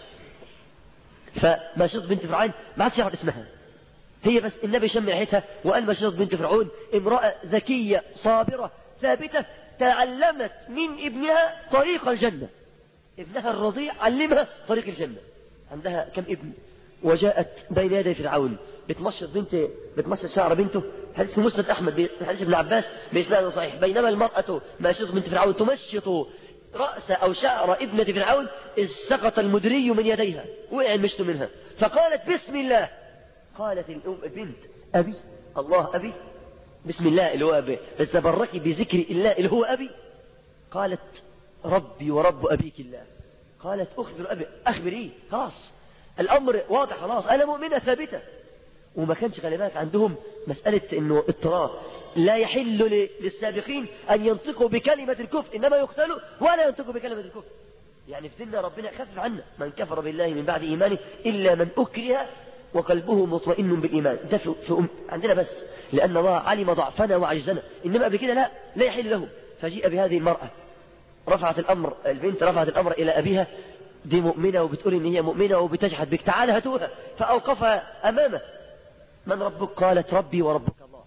فماشرة بنت فرعون ما عادش يعرف اسمها، هي بس النبي شم ريحتها وقال: ماشرة بنت فرعون امرأة ذكية صابرة ثابتة، تعلمت من ابنها طريق الجنة. ابنها الرضيع علمها طريق الجنة. عندها كم ابن، وجاءت بين يدي فرعون بتمشط بنت بتمشط شعر بنته. حديث مسند أحمد، حديث ابن عباس بإسناد صحيح. بينما المرأة ماشرة بنت فرعون تمشط رأس أو شعر ابنة فرعون، إذ سقط المدري من يديها، وقع المشط منها، فقالت: بسم الله. قالت الأم البنت: أبي، الله أبي، بسم الله اللي هو أبي، تتبركي بذكر الله اللي هو أبي. قالت: ربي ورب أبيك الله. قالت: أخبر أبي، أخبريه، خلاص الأمر واضح، خلاص أنا مؤمنة ثابتة. وما كانش خلي بالك عندهم مسألة إنه اضطرار، لا يحل للسابقين أن ينطقوا بكلمة الكفر، إنما يقتلوا ولا ينطقوا بكلمة الكفر. يعني في ديننا ربنا خفف عنا: من كفر بالله من بعد إيمانه إلا من أكره وقلبه مطمئن بالإيمان. ده في في أم عندنا بس، لأن الله علم ضعفنا وعجزنا، إنما قبل كده لا لا يحل له. فجيء بهذه المرأة، رفعت الأمر، البنت رفعت الأمر إلى أبيها، دي مؤمنة وبتقول إن هي مؤمنة وبتجحد بك، تعال هاتوها. فأوقفها أمامه: من ربك؟ قالت: ربي وربك الله.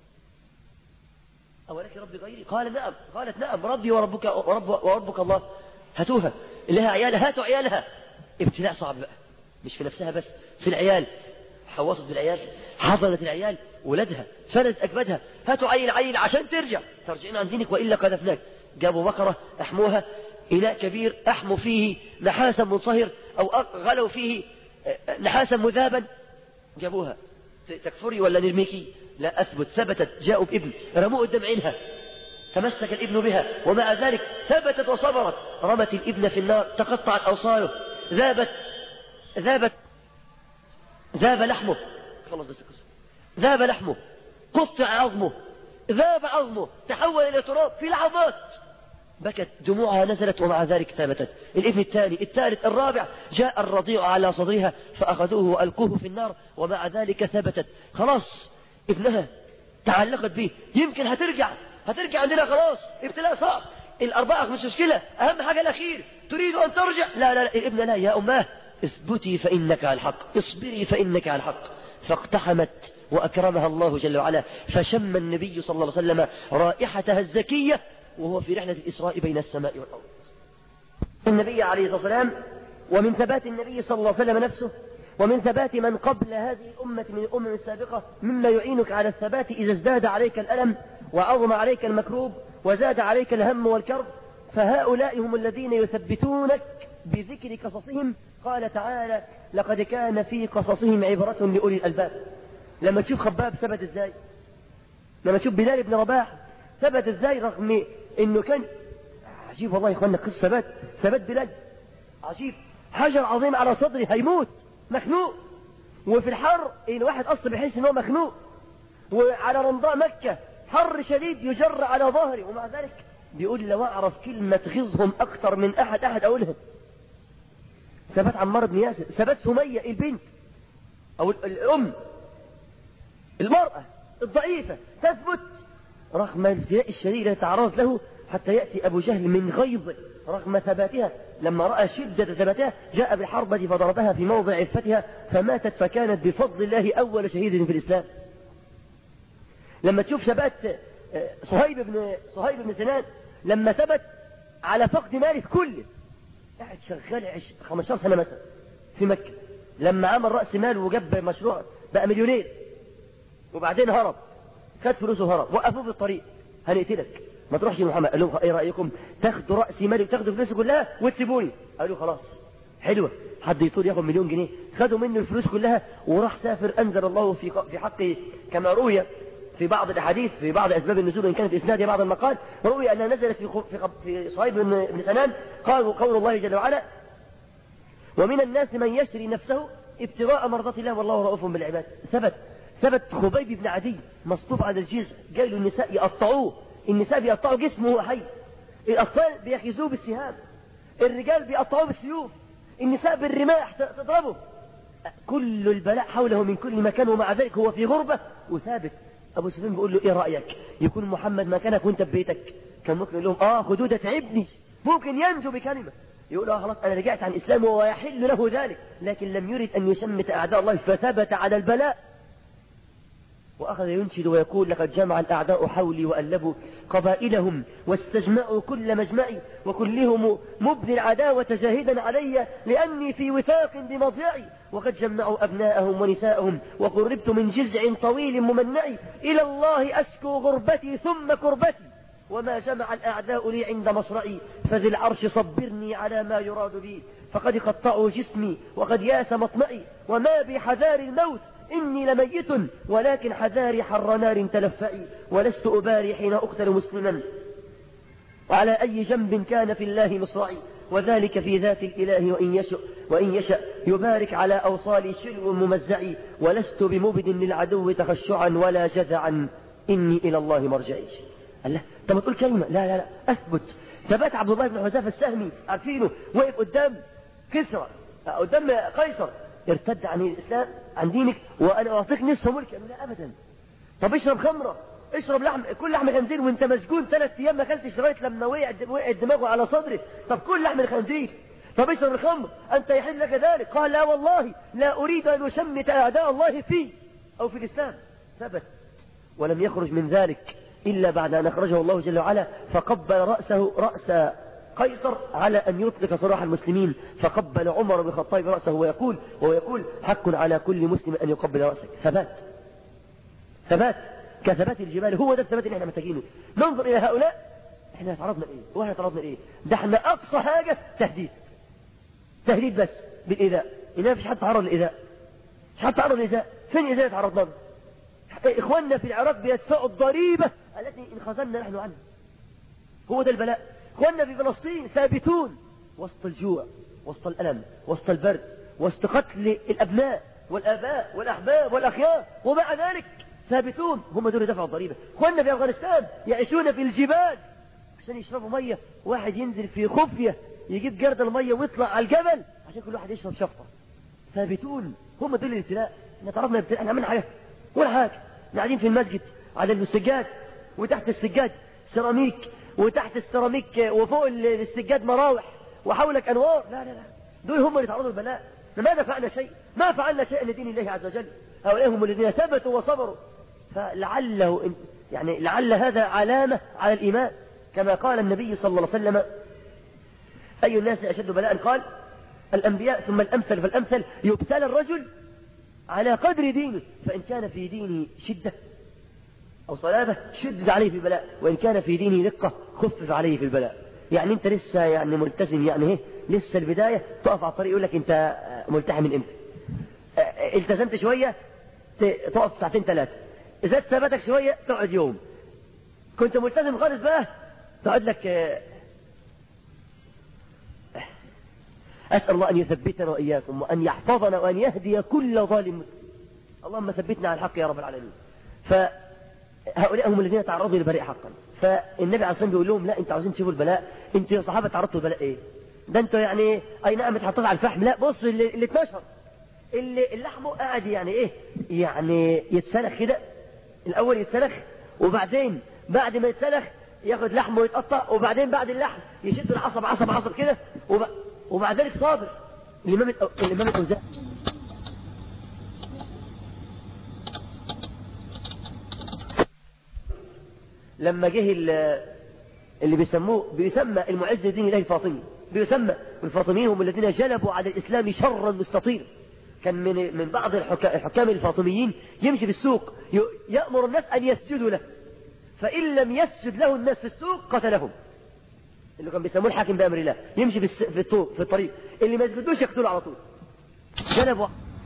أولك ربي غيري؟ قال: نعم. قالت: نعم، ربي وربك ورب وربك الله. هاتوها، اللي لها عيالها هاتوا عيالها. ابتلاء صعب بقى، مش في نفسها بس، في العيال. حوصت بالعيال، حضنت العيال، ولدها، فردت أكبدها: هاتوا عيل عيل عشان ترجع ترجعين عن دينك وإلا قذفناك. جابوا بقرة أحموها، إناء كبير أحموا فيه نحاسا منصهر أو غلوا فيه نحاسا مذابا، جابوها: تكفري ولا نرميكي؟ لا، أثبت، ثبتت. جاءوا بابن رموه قدام عينها، تمسك الابن بها، ومع ذلك ثبتت وصبرت. رمت الابن في النار، تقطعت أوصاله، ذابت ذابت ذاب لحمه، خلص بس القصة، ذاب لحمه، قطع عظمه، ذاب عظمه، تحول إلى تراب في لحظات. بكت، دموعها نزلت، ومع ذلك ثابتت. الابن الثاني، الثالث، الرابع، جاء الرضيع على صدرها فأخذوه وألقوه في النار، ومع ذلك ثبتت. خلاص ابنها تعلقت به، يمكن هترجع هترجع عندنا، خلاص ابتلاء صعب، الأربعة مش مشكلة، أهم حاجة الأخير، تريد أن ترجع؟ لا لا لا، الابن لا، يا أماه اثبتي فإنك على الحق، اصبري فإنك على الحق. فاقتحمت وأكرمها الله جل وعلا، فشم النبي صلى الله عليه وسلم رائحتها الزكية وهو في رحلة الإسراء بين السماء والأرض. النبي عليه الصلاة والسلام، ومن ثبات النبي صلى الله عليه وسلم نفسه، ومن ثبات من قبل هذه الأمة من الأمم السابقة، مما يعينك على الثبات إذا ازداد عليك الألم وعظم عليك المكروب وزاد عليك الهم والكرب، فهؤلاء هم الذين يثبتونك بذكر قصصهم. قال تعالى: لقد كان في قصصهم عبرة لأولي الألباب. لما تشوف خباب ثبت ازاي، لما تشوف بلال بن رباح ثبت ازاي، رغم انه كان عجيب والله يا اخوانا، قصة ثبات ثبات بلال عجيب. حجر عظيم على صدره، هيموت مخنوق، وفي الحر الواحد اصلا بيحس ان هو مخنوق، وعلى رمضاء مكة حر شديد يجر على ظهره، ومع ذلك بيقول لو اعرف كلمة تغيظهم اكتر من احد احد اقولها. ثبات عمار بن ياسر، ثبات سمية البنت او الام المرأة الضعيفة تثبت رغم الابتلاء الشديد الذي تعرضت له، حتى يأتي أبو جهل من غيظه رغم ثباتها، لما رأى شدة ثباتها جاء بالحربة فضربها في موضع عفتها فماتت، فكانت بفضل الله أول شهيد في الإسلام. لما تشوف ثبات صهيب بن صهيب بن سنان، لما ثبت على فقد ماله كله، قاعد شغال خمسة عشر سنة مثلا في مكة، لما عمل رأس مال وجاب مشروع بقى مليونير، وبعدين هرب، خد فلوسه وهرب، وقفوه في الطريق: هنقتلك، ما تروحش محمد. قال لهم: ايه رأيكم تاخدوا رأس مالي وتاخدوا فلوسي كلها وتسيبوني؟ قالوا: خلاص حلوة، حد يطول ياخد مليون جنيه. خدوا منه الفلوس كلها وراح سافر. أنزل الله في في حقه كما روي في بعض الأحاديث في بعض أسباب النزول، إن كان في إسنادها بعض المقال، روي أنها نزلت في في في صهيب بن سنان. قالوا: قول الله جل وعلا: ومن الناس من يشتري نفسه ابتغاء مرضات الله والله رؤوف بالعباد. ثبت ثبت خبيب بن عدي مصطوب على الجزع، جاي له النساء يقطعوه، النساء بيقطعوا جسمه وهو حي، الأطفال بيخيزوه بالسهام، الرجال بيقطعوه بالسيوف، النساء بالرماح تضربه، كل البلاء حوله من كل مكان، ومع ذلك هو في غربة وثابت. أبو سفيان بيقول له: إيه رأيك يكون محمد مكانك وأنت ببيتك؟ كان ممكن يقول لهم: آه خدوه ده تعبني، ممكن ينجو بكلمة. يقول: آه خلاص أنا رجعت عن إسلامه ويحل له ذلك، لكن لم يرد أن يشمت أعداء الله فثبت على البلاء، وأخذ ينشد ويقول: لقد جمع الأعداء حولي وألبوا قبائلهم واستجمعوا كل مجمعي، وكلهم مبدي العداوة جاهدا علي لأني في وثاق بمضيعي، وقد جمعوا أبناءهم ونساءهم وقربت من جزع طويل ممنعي، إلى الله أشكو غربتي ثم كربتي، وما جمع الأعداء لي عند مصرعي، فذي العرش صبرني على ما يراد بي، فقد قطعوا جسمي وقد ياس مطمعي، وما بحذار الموت إني لميت، ولكن حذاري حر نار تلفعي، ولست أبالي حين أقتل مسلما، وعلى أي جنب كان في الله مصرعي، وذلك في ذات الإله وإن يشأ وإن يشأ يبارك على أوصالي شلو ممزعي، ولست بمبد للعدو تخشعا ولا جذعا، إني إلى الله مرجعي. الله، طب ما تقول كلمة. لا لا لا أثبت. ثبات عبد الله بن حذافة السهمي عارفينه، وقف قدام كسرى قدام قيصر، ارتد عن الإسلام عن دينك وأنا أعطيك نصف ملك. لا أبدا. طب اشرب خمرة، اشرب لحم، كل لحم خنزير وانت مسجون ثلاث أيام ما أكلتش لغاية لما وقعت دماغه على صدره. طب كل لحم الخنزير. طب اشرب الخمر، أنت يحل لك ذلك؟ قال: لا والله لا أريد أن أشمت أعداء الله فيه أو في الإسلام. ثبت ولم يخرج من ذلك إلا بعد أن أخرجه الله جل وعلا، فقبل رأسه رأس قيصر على أن يطلق سراح المسلمين، فقبل عمر بن الخطاب رأسه ويقول ويقول حق على كل مسلم أن يقبل رأسك. ثبات ثبات كثبات الجبال. هو ده الثبات اللي احنا محتاجينه. ننظر إلى هؤلاء، احنا تعرضنا إيه واحنا تعرضنا إيه؟ ده احنا أقصى حاجة تهديد، تهديد بس بالإيذاء. إنما فيش حد تعرض للإيذاء، مش حد تعرض للإيذاء. فين إيذاء تعرضنا له؟ إخواننا في العراق بيدفعوا الضريبة التي انخزلنا نحن عنها. هو ده البلاء. إخواننا في فلسطين ثابتون وسط الجوع، وسط الألم، وسط البرد، وسط قتل الأبناء والآباء والأحباب والأخيار، ومع ذلك ثابتون. هم دول دفعوا الضريبة. إخواننا في أفغانستان يعيشون في الجبال عشان يشربوا مية، واحد ينزل في خفية يجيب جرد المية ويطلع على الجبل عشان كل واحد يشرب شفطة. ثابتون. هم دول الابتلاء. احنا تعرضنا للابتلاء، احنا عملنا حاجة ولا حاجة. قاعدين في المسجد على السجاد، وتحت السجاد سيراميك، وتحت السيراميك وفوق السجاد مراوح، وحولك أنوار. لا لا لا، دول هم اللي تعرضوا البلاء. ماذا فعلنا شيء؟ ما فعلنا شيء لدين الله عز وجل. هؤلاء هم الذين ثبتوا وصبروا. فلعله يعني لعل هذا علامة على الإيمان، كما قال النبي صلى الله عليه وسلم: أي الناس أشد بلاء؟ قال الأنبياء ثم الأمثل فالأمثل. يبتلى الرجل على قدر دينه، فإن كان في دينه شدة أو صلابة شدد عليه في البلاء، وإن كان في دينه رقة خفف عليه في البلاء. يعني أنت لسه يعني ملتزم، يعني ايه لسه البداية، تقف على الطريق يقول لك أنت ملتحي من إمتى؟ التزمت شوية تقف ساعتين ثلاثة، إذا ثبتك شوية تقعد يوم، كنت ملتزم خالص بقى تقعد لك. أسأل الله أن يثبتنا وإياكم وأن يحفظنا وأن يهدي كل ظالم مسلم. اللهم ثبتنا على الحق يا رب العالمين. فهؤلاء هم الذين تعرضوا للبلاء حقا. فالنبي عليه الصلاة والسلام بيقول لهم لا، انتوا عاوزين تشوفوا البلاء، انتوا يا صحابة تعرضتوا للبلاء ايه؟ ده انتوا يعني اي نعم اتحطيت على الفحم، لا بص اللي, اللي اتنشر، اللي اللحمه قاعد يعني ايه، يعني يتسلخ كده، الاول يتسلخ وبعدين بعد ما يتسلخ ياخد لحمه ويتقطع، وبعدين بعد اللحم يشد العصب عصب عصب كده، وب... ومع ذلك صابر. الامام الامام الأوزاعي لما جه اللي بيسموه بيسمى المعز لدين الله الفاطمي، بيسمى الفاطميين هم الذين جلبوا على الإسلام شرا مستطير. كان من من بعض الحكام الفاطميين يمشي في السوق يأمر الناس أن يسجدوا له، فإن لم يسجد له الناس في السوق قتلهم. اللي كان بيسموه الحاكم بأمر الله، يمشي في الطوق في الطريق، اللي ما يسجدوش يقتلوا على طول. جلبوا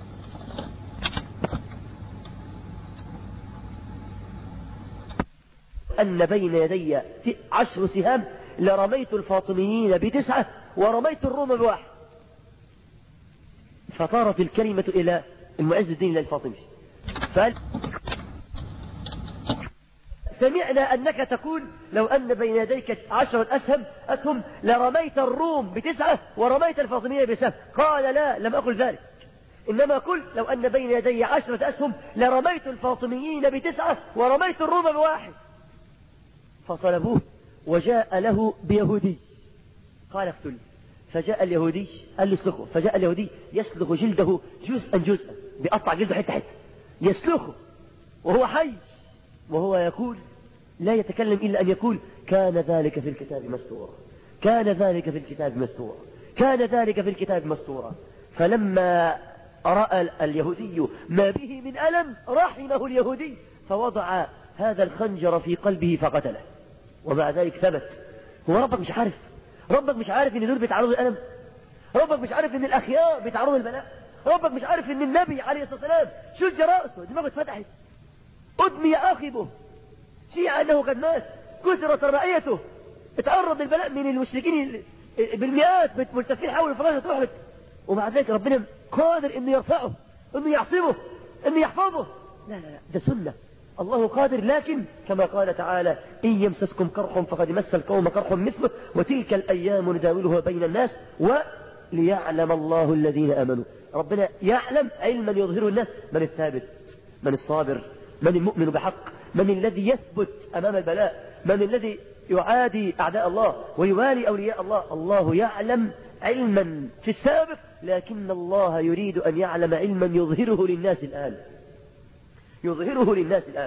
أن بين يدي عشر سهام لرميت الفاطميين بتسعة ورميت الروم بواحد. فطارت الكلمة إلى المعز الدين الفاطمي، فقال سمعنا أنك تقول لو أن بين يديك عشرة أسهم أسهم لرميت الروم بتسعة ورميت الفاطميين بسهم. قال لا، لم أقل ذلك، إنما قلت لو أن بين يدي عشرة أسهم لرميت الفاطميين بتسعة ورميت الروم بواحد. فصلبوه وجاء له بيهودي قال اقتل. فجاء اليهودي قال له اسلخه، فجاء اليهودي يسلخ جلده جزءا جزءا، بيقطع جلده حتة حتة يسلخه وهو حي، وهو يقول لا يتكلم إلا أن يقول كان ذلك في الكتاب مستورا، كان ذلك في الكتاب مستورا، كان ذلك في الكتاب مستورا. فلما رأى اليهودي ما به من ألم رحمه اليهودي، فوضع هذا الخنجر في قلبه فقتله، ومع ذلك ثبت. هو ربك مش عارف؟ ربك مش عارف ان دول بيتعرضوا للألم؟ ربك مش عارف ان الأخيار بيتعرضوا للبلاء؟ ربك مش عارف ان النبي عليه الصلاة والسلام شج رأسه، دماغه اتفتحت، أدمي آخبه، شيع أنه قد مات، كسرت رأيته، اتعرض للبلاء من المشركين بالمئات ملتفين حول الفراش وتحرق، ومع ذلك ربنا قادر انه يرفعه، انه يعصمه، انه يحفظه. لا لا لا، ده سنة، الله قادر. لكن كما قال تعالى إن يمسسكم قرح فقد مس القوم قرح مثله وتلك الأيام نداولها بين الناس وليعلم الله الذين آمنوا. ربنا يعلم علما يظهره الناس، من الثابت، من الصابر، من المؤمن بحق، من الذي يثبت أمام البلاء، من الذي يعادي أعداء الله ويوالي أولياء الله. الله يعلم علما في السابق، لكن الله يريد أن يعلم علما يظهره للناس الآن، يظهره للناس الآن.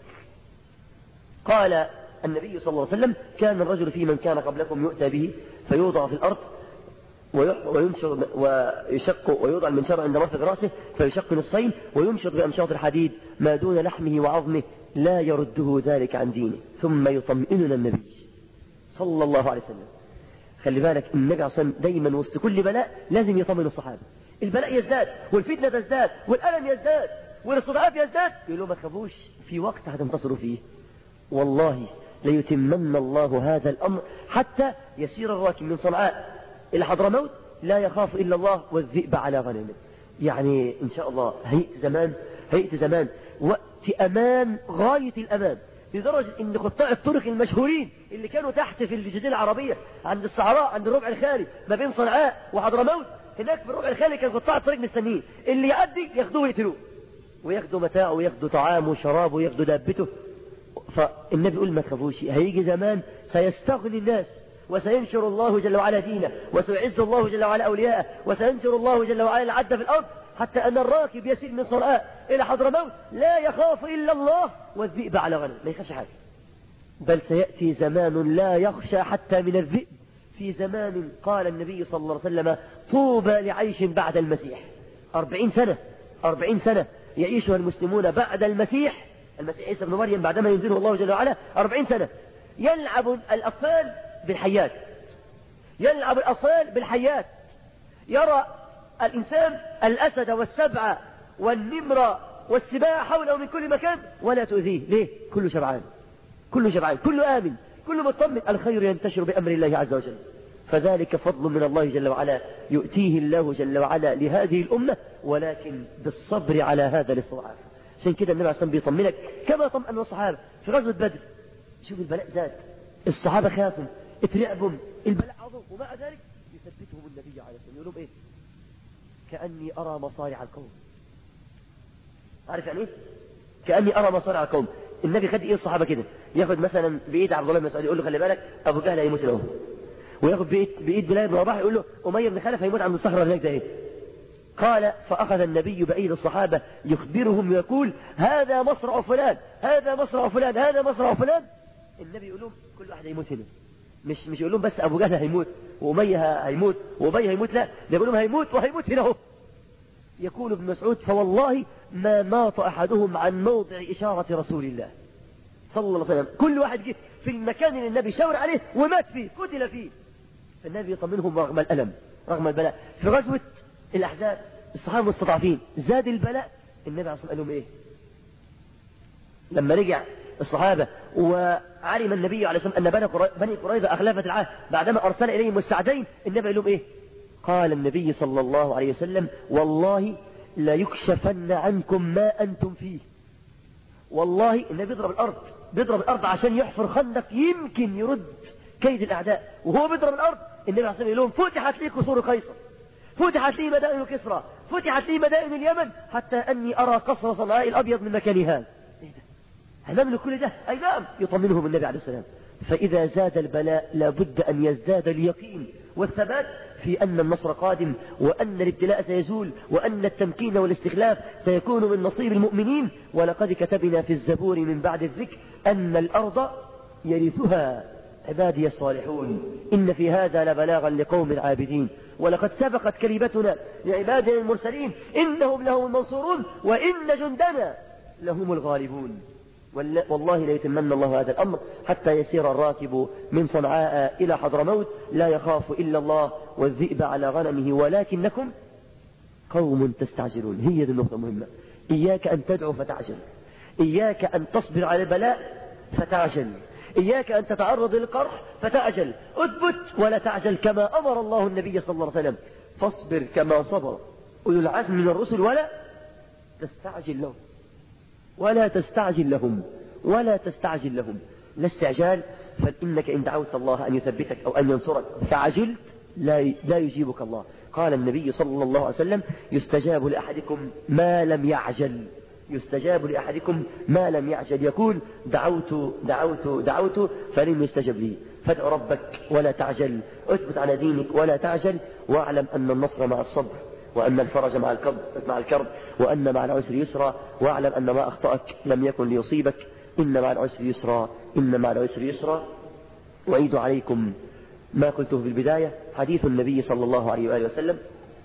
قال النبي صلى الله عليه وسلم كان الرجل في من كان قبلكم يؤتى به فيوضع في الأرض وينشر ويشق، ويوضع المنشار عند مرفق رأسه فيشق نصفين ويمشط بأمشاط الحديد ما دون لحمه وعظمه لا يرده ذلك عن دينه. ثم يطمئننا النبي صلى الله عليه وسلم. خلي بالك النبي عصام دايما وسط كل بلاء لازم يطمئن الصحابة. البلاء يزداد والفتنة تزداد والألم يزداد والاستضعاف يزداد، يقول لهم ما تخافوش، في وقت هتنتصروا فيه، والله ليتمن الله هذا الأمر حتى يسير الراكب من صنعاء إلى حضرموت لا يخاف إلا الله والذئب على غنمه. يعني إن شاء الله هيئة زمان، هيئة زمان وقت أمان غاية الأمان، لدرجة إن قطاع الطرق المشهورين اللي كانوا تحت في الجزيرة العربية عند الصحراء عند الربع الخالي ما بين صنعاء وحضرموت، هناك في الربع الخالي كان قطاع الطريق مستنيين اللي يعدي ياخدوه ويقتلوه وياخدوا متاعه وياخدوا طعامه وشرابه وياخدوا دابته. فالنبي يقول ما تخافوش، هيجي زمان سيستغني الناس وسينشر الله جل وعلا دينه وسيعز الله جل وعلا أولياءه وسينشر الله جل وعلا العدل في الأرض، حتى أن الراكب يسير من صنعاء إلى حضرموت لا يخاف إلا الله والذئب على غنم، ما يخافش حاجة. بل سيأتي زمان لا يخشى حتى من الذئب في زمان قال النبي صلى الله عليه وسلم طوبى لعيش بعد المسيح. أربعين سنة أربعين سنة يعيشها المسلمون بعد المسيح، المسيح عيسى بن مريم بعدما ينزله الله جل وعلا. أربعين سنة يلعب الأطفال بالحيات، يلعب الأطفال بالحيات، يرى الإنسان الأسد والسبع والنمر والسباع حوله من كل مكان ولا تؤذيه. ليه؟ كله شبعان، كله شبعان، كله آمن، كله مطمن. الخير ينتشر بأمر الله عز وجل. فذلك فضل من الله جل وعلا يؤتيه الله جل وعلا لهذه الأمة، ولكن بالصبر على هذا الاستضعاف. عشان كده النبي عليه الصلاة والسلام بيطمنك كما طمأن الصحابة في غزوة بدر. شوف البلاء زاد، الصحابة خافوا، اترعبوا، البلاء عظم، ومع ذلك يثبتهم النبي عليه الصلاة والسلام يقول لهم ايه؟ كأني أرى مصارع القوم. عارف يعني ايه؟ كأني أرى مصارع القوم. النبي خد ايه الصحابة كده؟ ياخد مثلا بإيد عبد الله بن مسعود يقول له خلي بالك أبو جهل هيموت له، وياخد بإيد, بإيد بلال بن رباح يقول له أمية بن خلف هيموت عند الصخرة هناك ده ايه؟ قال فأخذ النبي بأيدي الصحابة يخبرهم ويقول هذا مصرع فلان، هذا مصرع فلان، هذا مصرع فلان. النبي يقول لهم كل واحد هيموت هنا، مش مش يقول لهم بس أبو جهل هيموت وأمية هيموت وأبي هيموت، لا، ده يقول لهم هيموت وهيموت هنا اهو. يقول ابن مسعود فوالله ما مات أحدهم عن موضع إشارة رسول الله صلى الله عليه وسلم. كل واحد جه في المكان اللي النبي شاور عليه ومات فيه، قتل فيه. فالنبي يطمنهم رغم الألم، رغم البلاء. في غزوة الأحزاب الصحابة مستضعفين، زاد البلاء. النبي عليه الصلاة والسلام قال لهم إيه؟ لما رجع الصحابة وعلم النبي عليه الصلاة والسلام أن بني قريظة أخلفت العهد بعدما أرسل إليهم السعدين، النبي قال لهم إيه؟ قال النبي صلى الله عليه وسلم والله لا يكشفن عنكم ما أنتم فيه. والله النبي بيضرب الأرض، بيضرب الأرض عشان يحفر خندق يمكن يرد كيد الأعداء، وهو بيضرب الأرض النبي عليه الصلاة والسلام يقول لهم فتحت لي قصور قيصر، فتحت لي مدائن كسرى، فتحت لي مدائن اليمن، حتى أني أرى قصر صنعاء الأبيض من مكان هذا. إيه ده؟ هنعمل كل ده؟ أي نعم. يطمنهم النبي عليه السلام. فإذا زاد البلاء لابد أن يزداد اليقين والثبات في أن النصر قادم، وأن الابتلاء سيزول، وأن التمكين والاستخلاف سيكون من نصيب المؤمنين. ولقد كتبنا في الزبور من بعد الذكر أن الأرض يرثها عبادي الصالحون إن في هذا لبلاغا لقوم عابدين. ولقد سبقت كلمتنا لعبادنا المرسلين إنهم لهم المنصورون وإن جندنا لهم الغالبون. والله لا يتمنى الله هذا الأمر حتى يسير الراكب من صنعاء إلى حضرموت لا يخاف إلا الله والذئب على غنمه ولكنكم قوم تستعجلون. هي دي النقطة المهمة. إياك أن تدعو فتعجل، إياك أن تصبر على البلاء فتعجل، إياك أن تتعرض للقرح فتعجل. اثبت ولا تعجل كما أمر الله النبي صلى الله عليه وسلم. فاصبر كما صبر أولو العزم من الرسل ولا تستعجل لهم، ولا تستعجل لهم، ولا تستعجل لهم. لا استعجال، فإنك إن دعوت الله أن يثبتك أو أن ينصرك فعجلت لا لا يجيبك الله. قال النبي صلى الله عليه وسلم يستجاب لأحدكم ما لم يعجل، يستجاب لأحدكم ما لم يعجل. يقول دعوت دعوت دعوت فلم يستجب لي. فادع ربك ولا تعجل، اثبت على دينك ولا تعجل، واعلم أن النصر مع الصبر، وأن الفرج مع الكرب مع الكرب وأن مع العسر يسرا. واعلم أن ما أخطأك لم يكن ليصيبك، إن مع العسر يسرا، إن مع العسر يسرا. أعيد عليكم ما قلته في البداية، حديث النبي صلى الله عليه وآله وسلم،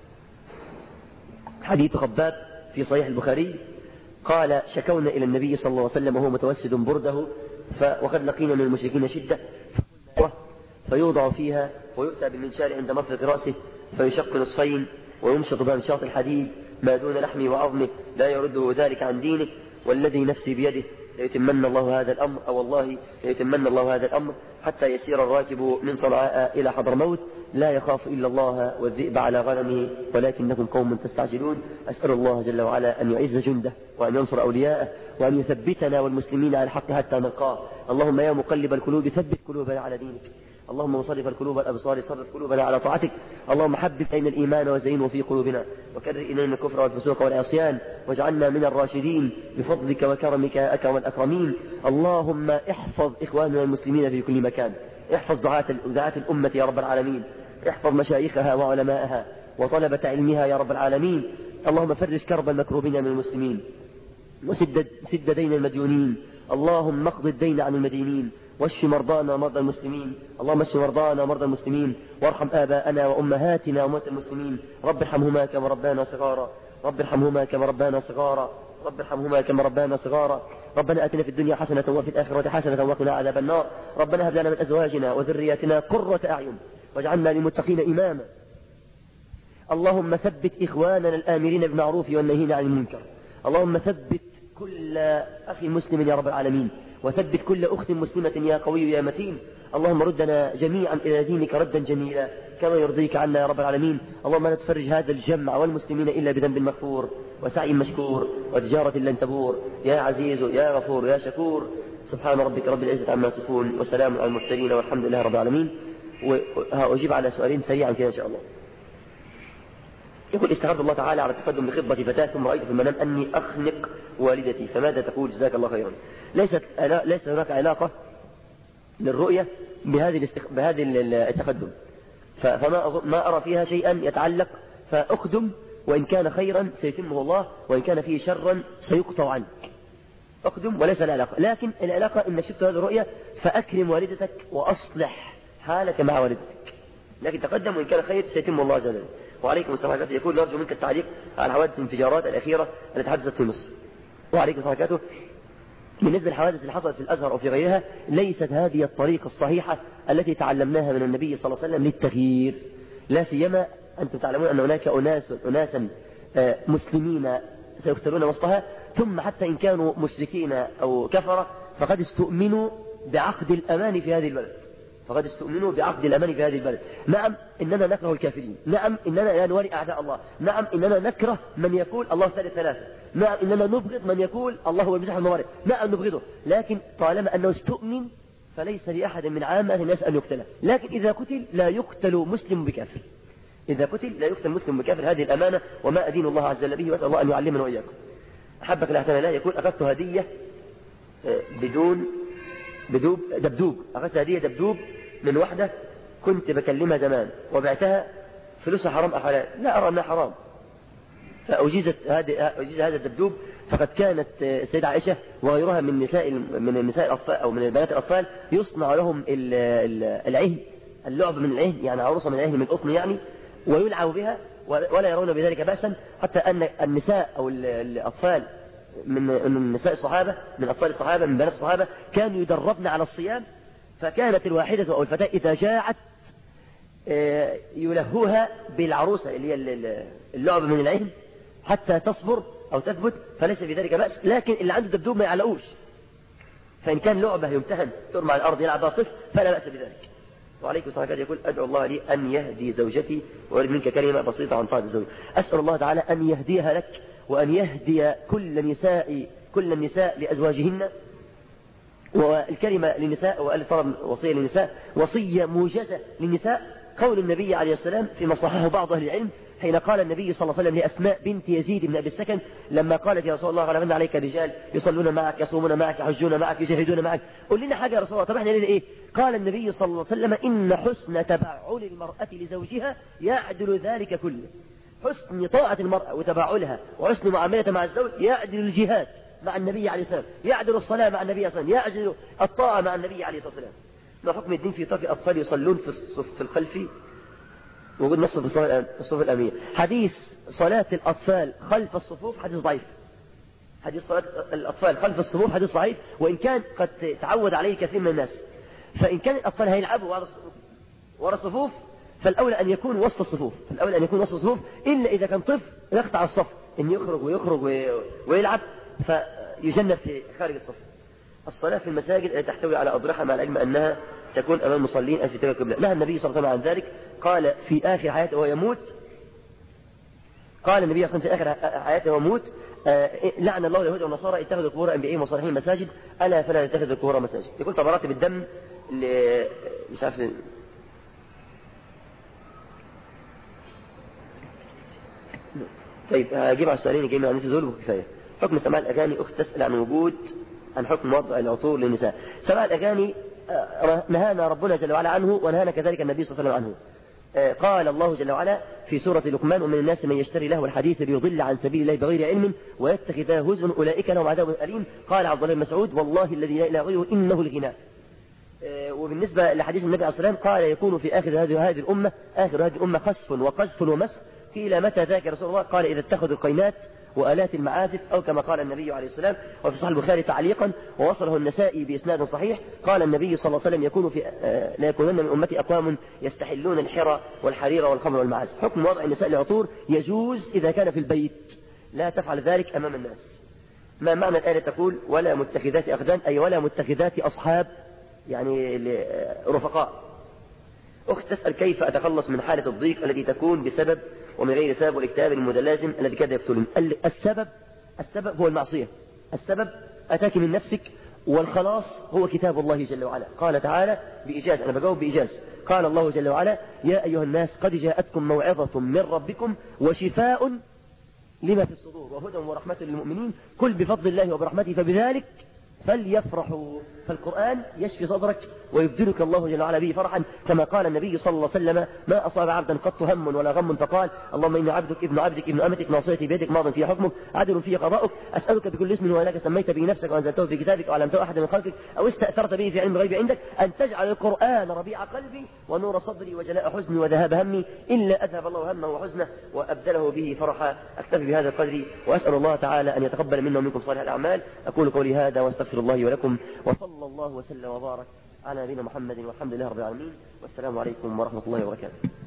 حديث خباب في صحيح البخاري. قال شكونا إلى النبي صلى الله عليه وسلم وهو متوسد برده وقد لقينا من المشركين شدة، فيوضع فيها ويؤتى بالمنشار عند مفرق رأسه فيشق نصفين ويمشط بمشاط الحديد ما دون لحمه وعظمه لا يرده ذلك عن دينه. والذي نفسي بيده ليتمنى الله هذا الأمر، أو والله ليتمنى الله هذا الأمر حتى يسير الراكب من صنعاء إلى حضرموت لا يخاف إلا الله والذئب على غنمه ولكنكم قوم تستعجلون. أسأل الله جل وعلا أن يعز جنده وأن ينصر أولياءه وأن يثبتنا والمسلمين على الحق حتى نلقاه. اللهم يا مقلب القلوب ثبت قلوبنا على دينك، اللهم مصرف القلوب الأبصار صرف قلوبنا على طاعتك. اللهم حبب إلينا الإيمان وزينه في قلوبنا وكرر إلينا الكفر والفسوق والعصيان واجعلنا من الراشدين بفضلك وكرمك يا أكرم الأكرمين. اللهم احفظ إخواننا المسلمين في كل مكان، احفظ دعاة دعاة الأمة يا رب العالمين، احفظ مشايخها وعلماءها وطلبة علمها يا رب العالمين. اللهم فرج كرب المكروبين من المسلمين وسد سد دين المديونين. اللهم اقض الدين عن المدينين واشف مرضانا ومرضى المسلمين. اللهم اشف مرضانا ومرضى المسلمين، وارحم آباءنا وأمهاتنا وموتى المسلمين. رب ارحمهما كما ربانا صغارا، رب ارحمهما كما ربانا صغارا، رب ارحمهما كما ربانا صغارا. ربنا آتنا في الدنيا حسنة وفي الآخرة حسنة وقنا عذاب النار. ربنا هب لنا من أزواجنا وذرياتنا قرة أعين واجعلنا للمتقين إماما. اللهم ثبت إخواننا الآمرين بالمعروف والناهين عن المنكر. اللهم ثبت كل أخي مسلم يا رب العالمين، وثبت كل أخت مسلمة يا قوي يا متين. اللهم ردنا جميعا إلى دينك ردا جميلا كما يرضيك عنا يا رب العالمين. اللهم لا تفرج هذا الجمع والمسلمين إلا بذنب مغفور وسعي مشكور وتجارة لن تبور، يا عزيز يا غفور يا شكور. سبحان ربك رب العزة عما يصفون وسلام على المرسلين والحمد لله رب العالمين. وأجيب على سؤالين سريعا كده إن شاء الله. يقول استخرت الله تعالى على التقدم بخطبة فتاة ثم رأيت في المنام أني أخنق والدتي، فماذا تقول جزاك الله خيرا؟ ليست ليس هناك علاقة للرؤية بهذه الاستخ... بهذه التقدم، فما ما أرى فيها شيئا يتعلق. فأخدم وإن كان خيرا سيتمه الله، وإن كان فيه شرا سيقطع عنك. أخدم وليس العلاقة، لكن العلاقة إنك شفت هذه الرؤية فأكرم والدتك وأصلح حالك مع والدتك، لكن تقدم وإن كان خير سيتم الله جل وعلا. وعليكم السلام عليكم. يقول نرجو منك التعليق على حوادث الانفجارات الأخيرة التي حدثت في مصر. وعليكم السلام عليكم. بالنسبة للحوادث اللي حصلت في الأزهر أو في غيرها، ليست هذه الطريقة الصحيحة التي تعلمناها من النبي صلى الله عليه وسلم للتغيير، لا سيما أنتم تعلمون أن هناك أناس أناسا مسلمين سيقتلون وسطها، ثم حتى إن كانوا مشركين أو كفرة فقد استؤمنوا بعقد الأمان في هذه البلد، فقد استؤمنوا بعقد الأمان في هذه البلد. نعم إننا نكره الكافرين، نعم إننا لا نوالي أعداء الله، نعم إننا نكره من يقول الله ثالث ثلاثة، نعم إننا نبغض من يقول الله هو المسيح ابن مريم، نعم نبغضه، لكن طالما أنه استؤمن فليس لأحد من عامة الناس أن يقتله. لكن إذا قتل لا يقتل مسلم بكافر، إذا قتل لا يقتل مسلم بكافر، هذه الأمانة وما أدين الله عز وجل به، وأسأل الله أن يعلمنا وإياكم. أحبك لا لا يقول أخذت هدية بدون بدوب دبدوب، أخذت هدية دبدوب من وحدة كنت بكلمها زمان وبعتها، فلوسها حرام أحلال؟ لا أرى أنها حرام. فأجيزت هذا أجيز هذا الدبدوب، فقد كانت السيدة عائشة وغيرها من نساء من النساء الأطفال أو من البنات الأطفال يصنع لهم العهن، اللعب من العهن، يعني عروسة من العهن من القطن يعني، ويلعب بها ولا يرون بذلك بأسا، حتى أن النساء أو الأطفال من من نساء الصحابة، من أطفال الصحابة، من بنات الصحابة، كانوا يدربن على الصيام، فكانت الواحدة أو الفتاة إذا جاعت يلهوها بالعروسة اللي هي اللعب من العهن حتى تصبر أو تثبت، فليس في ذلك بأس. لكن اللي عنده دبدوب ما يعلقوش، فإن كان لعبة يمتهن ترمى على الأرض يلعب طفل فلا بأس بذلك. وعليكم السلام عليكم. يقول أدعو الله لي أن يهدي زوجتي وأريد منك كلمة بسيطة عن طاعة الزوج. أسأل الله تعالى أن يهديها لك وأن يهدي كل نساء كل النساء لأزواجهن. والكلمة للنساء وقال طلب وصية للنساء، وصية موجزة للنساء، قول النبي عليه السلام فيما صححه بعض أهل العلم حين قال النبي صلى الله عليه وسلم لأسماء بنت يزيد بن أبي السكن لما قالت يا رسول الله غلبنا عليك رجال يصلون معك يصومون معك يحجون معك يجاهدون معك، قل لنا حاجة يا رسول الله. طب احنا لنا ايه؟ قال النبي صلى الله عليه وسلم إن حسن تبعل المرأة لزوجها يعدل ذلك كله. حسن طاعة المرأة وتبعلها وحسن معاملتها مع الزوج يعدل الجهاد مع النبي عليه السلام، يعدل الصلاة مع النبي عليه السلام، يعدل الطاعة مع النبي عليه الصلاة والسلام. ما حكم الدين في ترك الأطفال يصلون في الصف الخلفي؟ وجود نص في الصفوف الأمامية. حديث صلاة الأطفال خلف الصفوف حديث ضعيف. حديث صلاة الأطفال خلف الصفوف حديث ضعيف، وإن كان قد تعود عليه كثير من الناس. فإن كان الأطفال هيلعبوا وراء الصفوف فالأولى أن يكون وسط الصفوف، الأولى أن يكون وسط الصفوف، إلا إذا كان طفل يقطع الصف، إن يخرج ويخرج ويلعب فيجنب في خارج الصف. الصلاة في المساجد التي تحتوي على أضرحة مع العلم أنها تكون أمام المصلين في تلك القبلة. نهى النبي صلى الله عليه وسلم عن ذلك، قال في آخر حياته وهو يموت، قال النبي صلى الله عليه وسلم في آخر حياته وموت لعن الله اليهود والنصارى اتخذوا قبور أنبيائهم وصالحين مساجد ألا فلا تتخذوا القبور مساجد. يقول طب مراتب الدم اللي مش عارف طيب هجيب على السؤالين الجايين عن دول وكفاية. حكم سماع الأغاني، أخت تسأل عن وجود عن حكم وضع العطور للنساء. سماع الأغاني نهانا ربنا جل وعلا عنه، ونهانا كذلك النبي صلى الله عليه وسلم عنه. قال الله جل وعلا في سورة لقمان ومن الناس من يشتري لهو الحديث ليضل عن سبيل الله بغير علم ويتخذها هزوا أولئك لهم عذاب أليم. قال عبد الله بن مسعود والله الذي لا إله غيره إنه الغناء. وبالنسبة لحديث النبي عليه الصلاة والسلام قال يكون في آخر هذه هذه الأمة آخر هذه الأمة خسف وقذف ومسخ. قيل متى ذاك يا رسول الله؟ قال إذا اتخذوا القينات وآلات المعازف، أو كما قال النبي عليه السلام. وفي صحيح البخاري تعليقا ووصله النسائي بإسناد صحيح قال النبي صلى الله عليه وسلم يكون في لا يكونن من أمتي أقوام يستحلون الحرى والحرير والخمر والمعازف. حكم وضع النساء العطور يجوز إذا كان في البيت، لا تفعل ذلك أمام الناس. ما معنى الآية تقول ولا متخذات أخدان؟ أي ولا متخذات أصحاب، يعني رفقاء. أخت تسأل كيف أتخلص من حالة الضيق التي تكون بسبب ومن غير سبب والاكتئاب المتلازم الذي كاد يقتلني. السبب السبب هو المعصية، السبب أتاك من نفسك، والخلاص هو كتاب الله جل وعلا. قال تعالى بإيجاز، أنا بجاوب بإيجاز، قال الله جل وعلا يا أيها الناس قد جاءتكم موعظة من ربكم وشفاء لما في الصدور وهدى ورحمة للمؤمنين كل بفضل الله وبرحمته فبذلك فليفرحوا. فالقرآن يشفي صدرك ويبدلك الله جل وعلا به فرحا، كما قال النبي صلى الله عليه وسلم ما أصاب عبدا قط هم ولا غم فقال اللهم إني عبدك ابن عبدك ابن أمتك ناصيتي بيدك ماض في حكمك عدل في قضاؤك أسألك بكل اسم هو لك سميت به نفسك وأنزلته في كتابك وعلمته أحد من خلقك أو استأثرت به في علم الغيب عندك أن تجعل القرآن ربيع قلبي ونور صدري وجلاء حزني وذهاب همي إلا أذهب الله همه وحزنه وأبدله به فرحا. أكتفي بهذا القدر وأسأل الله تعالى أن يتقبل منا ومنكم صالح الأعمال. أقول قولي هذا واستغفر الله ولكم، وصلى الله وسلم وبارك على نبينا محمد والحمد لله رب العالمين، والسلام عليكم ورحمة الله وبركاته.